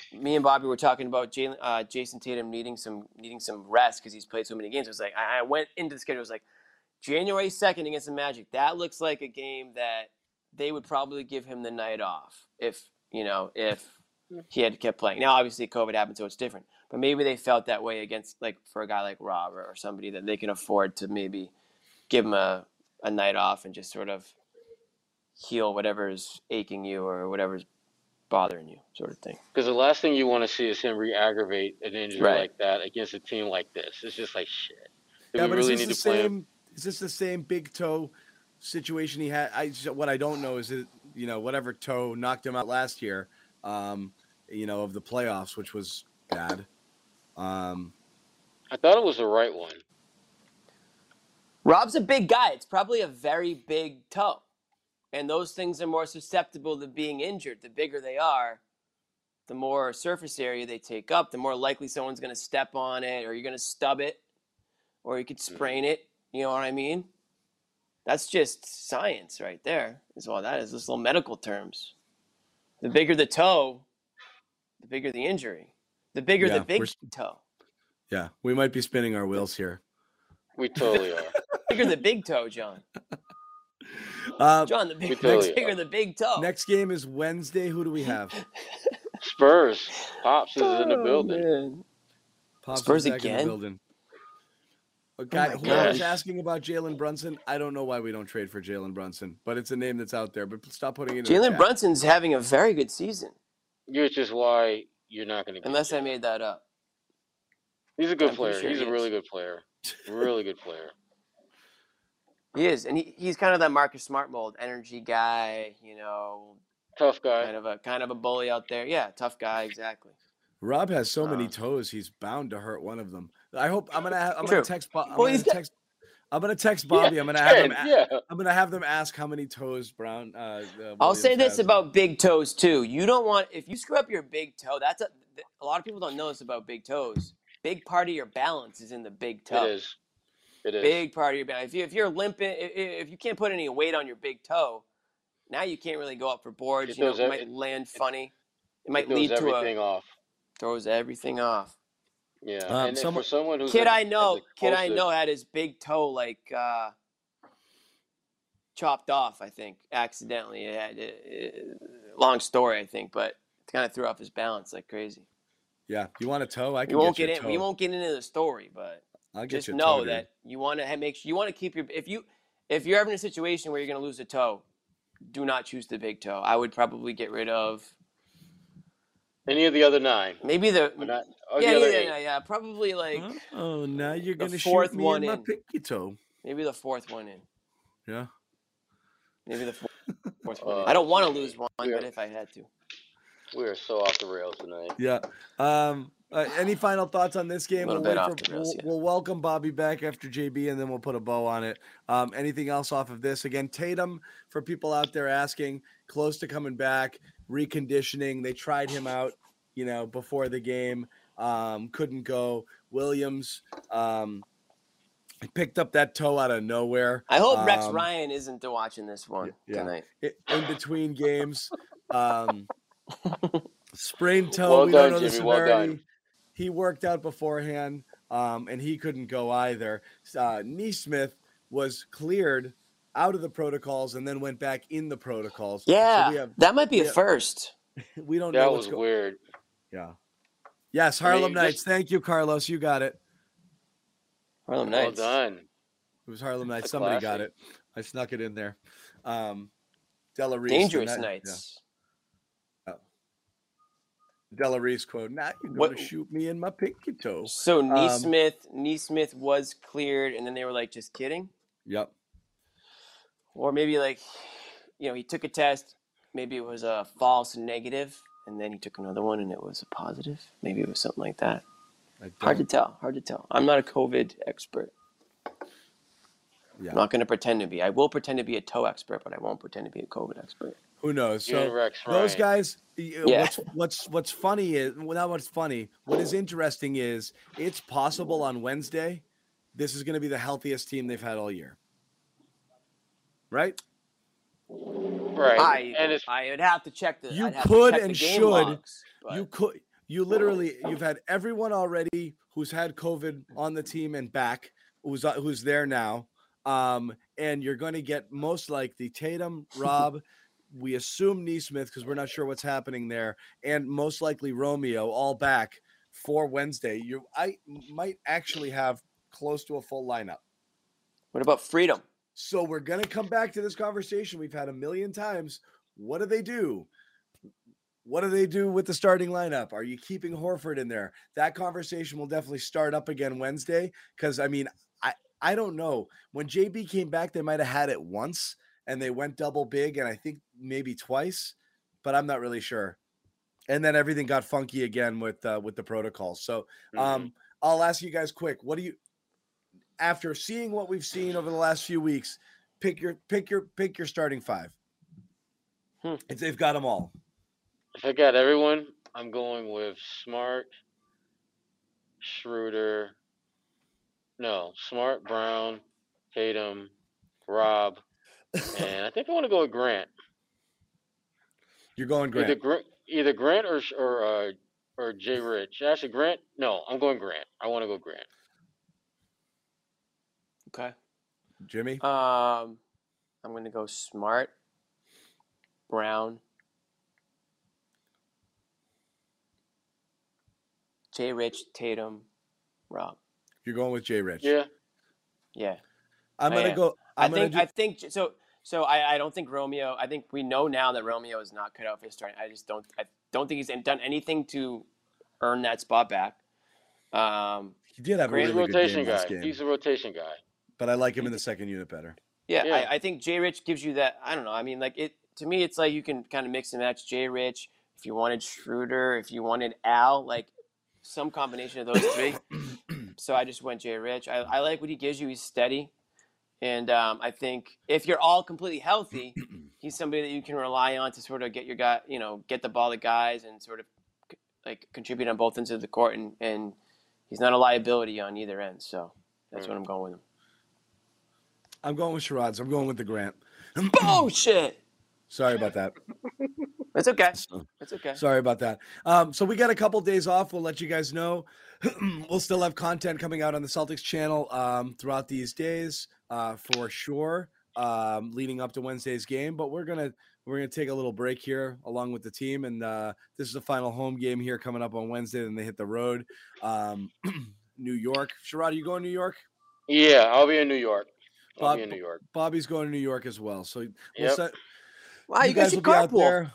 Speaker 6: me and Bobby were talking about Jaylen, uh, Jason Tatum needing some needing some rest because he's played so many games. It was like I, I went into the schedule. It was like January second against the Magic. That looks like a game that they would probably give him the night off if you know if he had kept playing. Now, obviously, COVID happened, so it's different. But maybe they felt that way against like for a guy like Rob or, or somebody that they can afford to maybe give him a, a night off and just sort of heal whatever's aching you or whatever's bothering you, sort of thing.
Speaker 7: Because the last thing you want to see is him re-aggravate an injury
Speaker 6: Right.
Speaker 7: like that against a team like this. It's just like shit. Do
Speaker 5: Yeah,
Speaker 7: we
Speaker 5: but
Speaker 7: really
Speaker 5: is
Speaker 7: need
Speaker 5: this
Speaker 7: to
Speaker 5: the
Speaker 7: play him?
Speaker 5: same? Is this the same big toe situation he had? I what I don't know is that you know whatever toe knocked him out last year, um, you know of the playoffs, which was bad. Um,
Speaker 7: I thought it was the right one.
Speaker 6: Rob's a big guy. It's probably a very big toe. And those things are more susceptible to being injured. The bigger they are, the more surface area they take up, the more likely someone's going to step on it, or you're going to stub it, or you could sprain it. You know what I mean? That's just science right there, is all that is. Those little medical terms. The bigger the toe, the bigger the injury. The bigger
Speaker 5: Yeah,
Speaker 6: the big
Speaker 5: we're-
Speaker 6: toe.
Speaker 5: yeah, we might be spinning our wheels here.
Speaker 7: We totally are.
Speaker 6: Bigger the big toe, John.
Speaker 5: Uh,
Speaker 6: John, the big,
Speaker 7: We totally
Speaker 6: bigger
Speaker 7: are.
Speaker 6: the big toe.
Speaker 5: next game is Wednesday. Who do we have?
Speaker 7: Spurs. Pops is in the
Speaker 6: Oh,
Speaker 7: building.
Speaker 6: man.
Speaker 5: Pops
Speaker 6: Spurs
Speaker 5: is back in the
Speaker 6: again?
Speaker 5: building. A guy
Speaker 6: my
Speaker 5: who
Speaker 7: gosh.
Speaker 5: was asking about Jalen Brunson. I don't know why we don't trade for Jalen Brunson, but it's a name that's out there. But stop putting it in the
Speaker 6: Jalen
Speaker 5: chat.
Speaker 6: Brunson's having a very good season,
Speaker 7: Which is why you're not going to get
Speaker 6: unless I
Speaker 7: him.
Speaker 6: made that up.
Speaker 7: He's a good
Speaker 6: I'm pretty
Speaker 7: player.
Speaker 6: sure
Speaker 7: He's
Speaker 6: he
Speaker 7: a really
Speaker 6: is.
Speaker 7: good player. Really good player.
Speaker 6: He is, and he, he's kind of that Marcus Smart mold, energy guy, you know,
Speaker 7: Tough guy.
Speaker 6: kind of a kind of a bully out there. Yeah, tough guy, exactly.
Speaker 5: Rob has so many
Speaker 6: Uh,
Speaker 5: toes. He's bound to hurt one of them. I hope I'm gonna. ha- I'm
Speaker 6: True.
Speaker 5: gonna text. Bo- I'm,
Speaker 6: Well,
Speaker 5: gonna
Speaker 6: he's got-
Speaker 5: text I'm gonna text Bobby.
Speaker 7: Yeah,
Speaker 5: I'm gonna have him.
Speaker 7: Ken,
Speaker 5: a-
Speaker 7: yeah.
Speaker 5: I'm gonna have them ask how many toes Brown. Uh, uh,
Speaker 6: I'll say
Speaker 5: Williams
Speaker 6: this
Speaker 5: has.
Speaker 6: about big toes too. You don't want if you screw up your big toe. That's a a lot of people don't know this about big toes. Big part of your balance is in the big toe.
Speaker 7: It is. It is.
Speaker 6: Big part of your balance. If you if you're limping, if, if you can't put any weight on your big toe, now you can't really go up for boards.
Speaker 7: It
Speaker 6: You know,
Speaker 7: throws
Speaker 6: it
Speaker 7: ev-
Speaker 6: might
Speaker 7: it-
Speaker 6: land
Speaker 7: it-
Speaker 6: funny. It
Speaker 7: It
Speaker 6: might
Speaker 7: throws
Speaker 6: lead to
Speaker 7: everything
Speaker 6: a
Speaker 7: off.
Speaker 6: throws everything off.
Speaker 7: Yeah.
Speaker 5: Um,
Speaker 7: and, and
Speaker 5: someone-
Speaker 7: for someone who's
Speaker 6: Kid
Speaker 7: a,
Speaker 6: I know,
Speaker 7: as
Speaker 6: kid I
Speaker 7: explosive-
Speaker 6: know had his big toe like uh, chopped off. I think accidentally. It had, it, it- long story, I think, but it kind of threw off his balance like crazy.
Speaker 5: Yeah, you want a toe? I can
Speaker 6: We won't
Speaker 5: get,
Speaker 6: get
Speaker 5: you
Speaker 6: in.
Speaker 5: a
Speaker 6: We
Speaker 5: toe.
Speaker 6: won't get into the story, but
Speaker 5: I'll get
Speaker 6: just
Speaker 5: you a
Speaker 6: know
Speaker 5: toe, dude.
Speaker 6: that you want to make sure you want to keep your if you if you're ever in a situation where you're going to lose a toe, do not choose the big toe. I would probably get rid of
Speaker 7: Any of the other nine.
Speaker 6: maybe the
Speaker 7: But not, or
Speaker 6: yeah
Speaker 7: the
Speaker 6: yeah,
Speaker 7: other
Speaker 6: yeah
Speaker 7: eight.
Speaker 6: yeah yeah probably like
Speaker 5: Oh, now you're
Speaker 6: the
Speaker 5: gonna
Speaker 6: fourth
Speaker 5: shoot me
Speaker 6: one
Speaker 5: in my
Speaker 6: in.
Speaker 5: pinky toe.
Speaker 6: maybe the fourth one in.
Speaker 5: Yeah.
Speaker 6: Maybe the fourth, fourth one.
Speaker 7: Uh,
Speaker 6: In. I don't want to lose one,
Speaker 7: we are-
Speaker 6: but if I had to,
Speaker 7: We are so off the rails tonight.
Speaker 5: Yeah. Um. uh, any final thoughts on this game?
Speaker 6: A little
Speaker 5: We'll,
Speaker 6: bit
Speaker 5: wait
Speaker 6: off
Speaker 5: for,
Speaker 6: the rails,
Speaker 5: we'll,
Speaker 6: yeah.
Speaker 5: we'll welcome Bobby back after J B, and then we'll put a bow on it. Um. Anything else off of this? Again, Tatum, for people out there asking, close to coming back, reconditioning. They tried him out, you know, before the game. Um. Couldn't go. Williams. Um. Picked up that toe out of nowhere.
Speaker 6: I hope Rex
Speaker 5: Um,
Speaker 6: Ryan isn't watching this one
Speaker 5: yeah.
Speaker 6: tonight.
Speaker 5: i- in between games. Um, sprained toe.
Speaker 7: Well
Speaker 5: we
Speaker 7: done,
Speaker 5: don't know the
Speaker 7: Jimmy, well
Speaker 5: severity.
Speaker 7: done.
Speaker 5: He worked out beforehand, um, and he couldn't go either. Uh, Neesmith was cleared out of the protocols and then went back in the protocols.
Speaker 6: Yeah,
Speaker 5: so we have
Speaker 6: that might be
Speaker 5: we
Speaker 6: a
Speaker 5: have-
Speaker 6: first.
Speaker 5: we don't know
Speaker 7: That
Speaker 5: what's
Speaker 7: was
Speaker 5: going.
Speaker 7: weird.
Speaker 5: Yeah. Yes,
Speaker 7: I mean,
Speaker 5: Harlem Nights.
Speaker 7: just-
Speaker 5: Thank you, Carlos. You got it.
Speaker 6: Harlem
Speaker 7: Well
Speaker 6: Nights.
Speaker 7: done.
Speaker 5: It was Harlem Nights.
Speaker 7: a
Speaker 5: Somebody got
Speaker 7: classic.
Speaker 5: it. I snuck it in there. Um, Della Reese, the
Speaker 6: Dangerous
Speaker 5: night-
Speaker 6: Nights.
Speaker 5: yeah. Della Reese quote, now you're going
Speaker 6: What-
Speaker 5: to shoot me in my pinky toe.
Speaker 6: So
Speaker 5: Um,
Speaker 6: Neesmith, Neesmith was cleared, and then they were like, just kidding,
Speaker 5: Yep.
Speaker 6: or maybe like, you know, he took a test, maybe it was a false negative, and then he took another one, and it was a positive. Maybe it was something like that.
Speaker 5: I
Speaker 6: Hard to
Speaker 5: don't-
Speaker 6: tell. Hard to tell. I'm not a COVID expert.
Speaker 5: Yeah.
Speaker 6: I'm not going to pretend to be. I will pretend to be a toe expert, but I won't pretend to be a COVID expert.
Speaker 5: Who knows?
Speaker 7: You and
Speaker 5: So
Speaker 7: Rex
Speaker 5: those
Speaker 7: Ryan.
Speaker 5: guys. y-
Speaker 6: Yeah.
Speaker 5: What's what's what's funny is well, not what's funny. What is interesting is it's possible on Wednesday, this is going to be the healthiest team they've had all year. Right?
Speaker 7: Right.
Speaker 6: I
Speaker 7: and it's
Speaker 6: I would have to check the.
Speaker 5: You
Speaker 6: I'd have
Speaker 5: could
Speaker 6: to check
Speaker 5: and
Speaker 6: the game
Speaker 5: should.
Speaker 6: logs, but
Speaker 5: You could you literally you've had everyone already who's had COVID on the team and back, who's uh, who's there now, um, and you're going to get most likely Tatum, Rob. We assume Neesmith because we're not sure what's happening there, and most likely Romeo all back for Wednesday. You, I might actually have close to a full lineup.
Speaker 6: What about Freedom?
Speaker 5: So we're going to come back to this conversation we've had a million times. What do they do? What do they do with the starting lineup? Are you keeping Horford in there? That conversation will definitely start up again Wednesday because, I mean, I, I don't know. When J B came back, they might have had it once, and they went double big, and I think maybe twice, but I'm not really sure. And then everything got funky again with uh, with the protocols. So um, mm-hmm. I'll ask you guys quick. What do you, after seeing what we've seen over the last few weeks, pick your pick your pick your starting five. Hmm. If they've got them all.
Speaker 7: If I got everyone, I'm going with Smart, Schroeder. No, Smart, Brown, Tatum, Rob, and I think I want to go with Grant.
Speaker 5: You're going Grant.
Speaker 7: Either, either Grant or or uh, or Jay Rich. Actually, Grant. No, I'm going Grant. I want to go Grant.
Speaker 6: Okay.
Speaker 5: Jimmy.
Speaker 6: Um, I'm going to go Smart, Brown, Jay Rich, Tatum, Rob.
Speaker 5: You're going with Jay Rich.
Speaker 7: Yeah.
Speaker 6: Yeah.
Speaker 5: I'm gonna go. I'm
Speaker 6: I think.
Speaker 5: Do...
Speaker 6: I think so. So I, I don't think Romeo. I think we know now that Romeo is not cut out for starting. I just don't. I don't think he's done anything to earn that spot back. Um,
Speaker 5: he did have a really
Speaker 7: rotation
Speaker 5: good game
Speaker 7: guy.
Speaker 5: last game.
Speaker 7: He's a rotation guy.
Speaker 5: But I like him in the second unit better.
Speaker 6: Yeah,
Speaker 7: yeah.
Speaker 6: I, I think Jay Rich gives you that. I don't know. I mean, like it to me, it's like you can kind of mix and match Jay Rich. If you wanted Schroeder, if you wanted Al, like some combination of those three. So I just went Jay Rich. I, I like what he gives you. He's steady. And um, I think if you're all completely healthy, he's somebody that you can rely on to sort of get your guy, you know, get the ball to guys and sort of like contribute on both ends of the court. And, and he's not a liability on either end. So that's what I'm going with him.
Speaker 5: I'm going with Sherrod's. I'm going with the Grant.
Speaker 6: Bullshit.
Speaker 5: Sorry about that.
Speaker 6: It's okay. It's okay.
Speaker 5: Sorry about that. Um, so we got a couple days off. We'll let you guys know. We'll still have content coming out on the Celtics channel um, throughout these days uh, for sure, um, leading up to Wednesday's game. But we're gonna we're gonna take a little break here along with the team, and uh, this is the final home game here coming up on Wednesday. Then they hit the road, um, New York. Sherrod, are you going to New York?
Speaker 7: Yeah, I'll be in New York. I'll
Speaker 5: Bob,
Speaker 7: be in New York.
Speaker 5: Bobby's going to New York as well. So we'll
Speaker 7: yep.
Speaker 5: set,
Speaker 6: wow, you, you guys, guys will be out there.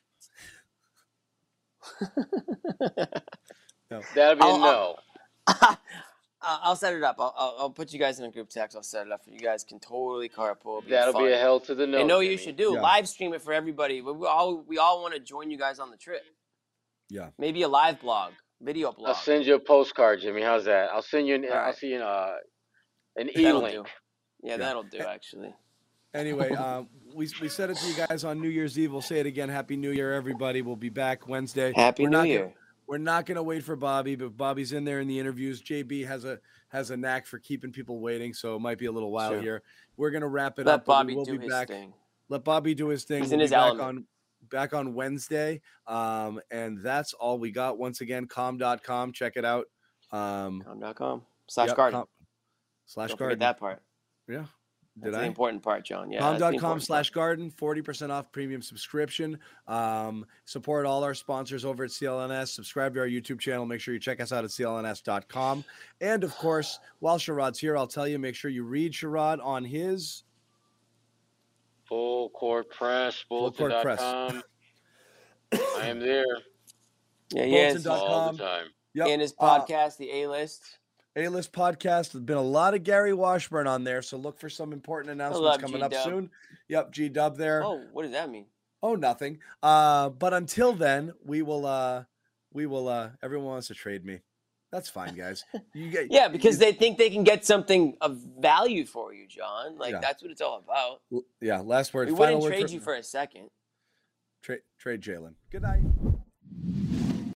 Speaker 7: no. That'll be
Speaker 6: I'll,
Speaker 7: a no.
Speaker 6: I'll, I'll set it up. I'll, I'll, I'll put you guys in a group text. I'll set it up for you guys. Can totally carpool. Be
Speaker 7: That'll
Speaker 6: fun.
Speaker 7: be a hell to the no.
Speaker 6: I know
Speaker 7: Jimmy.
Speaker 6: you should do. Yeah. Live stream it for everybody. We, we all we all want to join you guys on the trip.
Speaker 5: Yeah.
Speaker 6: Maybe a live blog, video blog.
Speaker 7: I'll send you a postcard, Jimmy. How's that? I'll send you an. Right. I'll see you in uh, an e-link.
Speaker 6: Yeah, yeah, that'll do actually.
Speaker 5: Anyway, um, we we said it to you guys on New Year's Eve. We'll say it again. Happy New Year, everybody. We'll be back Wednesday.
Speaker 6: Happy
Speaker 5: we're
Speaker 6: New
Speaker 5: not
Speaker 6: Year.
Speaker 5: Gonna, we're not going to wait for Bobby, but Bobby's in there in the interviews. J B has a has a knack for keeping people waiting, so it might be a little while sure. here. We're going to wrap it
Speaker 6: Let
Speaker 5: up.
Speaker 6: Let Bobby
Speaker 5: we'll
Speaker 6: do
Speaker 5: be
Speaker 6: his
Speaker 5: back.
Speaker 6: thing.
Speaker 5: Let Bobby do his thing.
Speaker 6: He's
Speaker 5: we'll
Speaker 6: in his
Speaker 5: back
Speaker 6: element.
Speaker 5: on back on Wednesday, um, and that's all we got. Once again, com dot com. Check it out. Um,
Speaker 6: com dot com slash
Speaker 5: yep,
Speaker 6: garden.
Speaker 5: Com, slash
Speaker 6: Don't
Speaker 5: garden.
Speaker 6: forget that part.
Speaker 5: Yeah.
Speaker 6: Did
Speaker 5: Did
Speaker 6: that's
Speaker 5: I?
Speaker 6: the important part, John. Yeah.
Speaker 5: com dot com slash garden, forty percent off premium subscription. Um, support all our sponsors over at C L N S. Subscribe to our YouTube channel. Make sure you check us out at C L N S dot com. And, of course, while Sherrod's here, I'll tell you, make sure you read Sherrod on his
Speaker 7: Full Court Press, bulletin dot com. I am there.
Speaker 6: Yeah, he is.
Speaker 7: All the time.
Speaker 5: Yep.
Speaker 6: And his podcast, uh, The A-List.
Speaker 5: A-List podcast. There's been a lot of Gary Washburn on there, so look for some important announcements coming
Speaker 6: G-Dub.
Speaker 5: up soon. Yep, G-Dub there.
Speaker 6: Oh, what does that mean?
Speaker 5: Oh, nothing. Uh, but until then, we will. Uh, we will. Uh, everyone wants to trade me. That's fine, guys. You get.
Speaker 6: Yeah, because you, they think they can get something of value for you, John. Like yeah. that's what it's all about.
Speaker 5: Yeah. Last word.
Speaker 6: We
Speaker 5: final
Speaker 6: wouldn't
Speaker 5: word
Speaker 6: trade
Speaker 5: for,
Speaker 6: you for a second.
Speaker 5: Trade trade Jalen. Good night.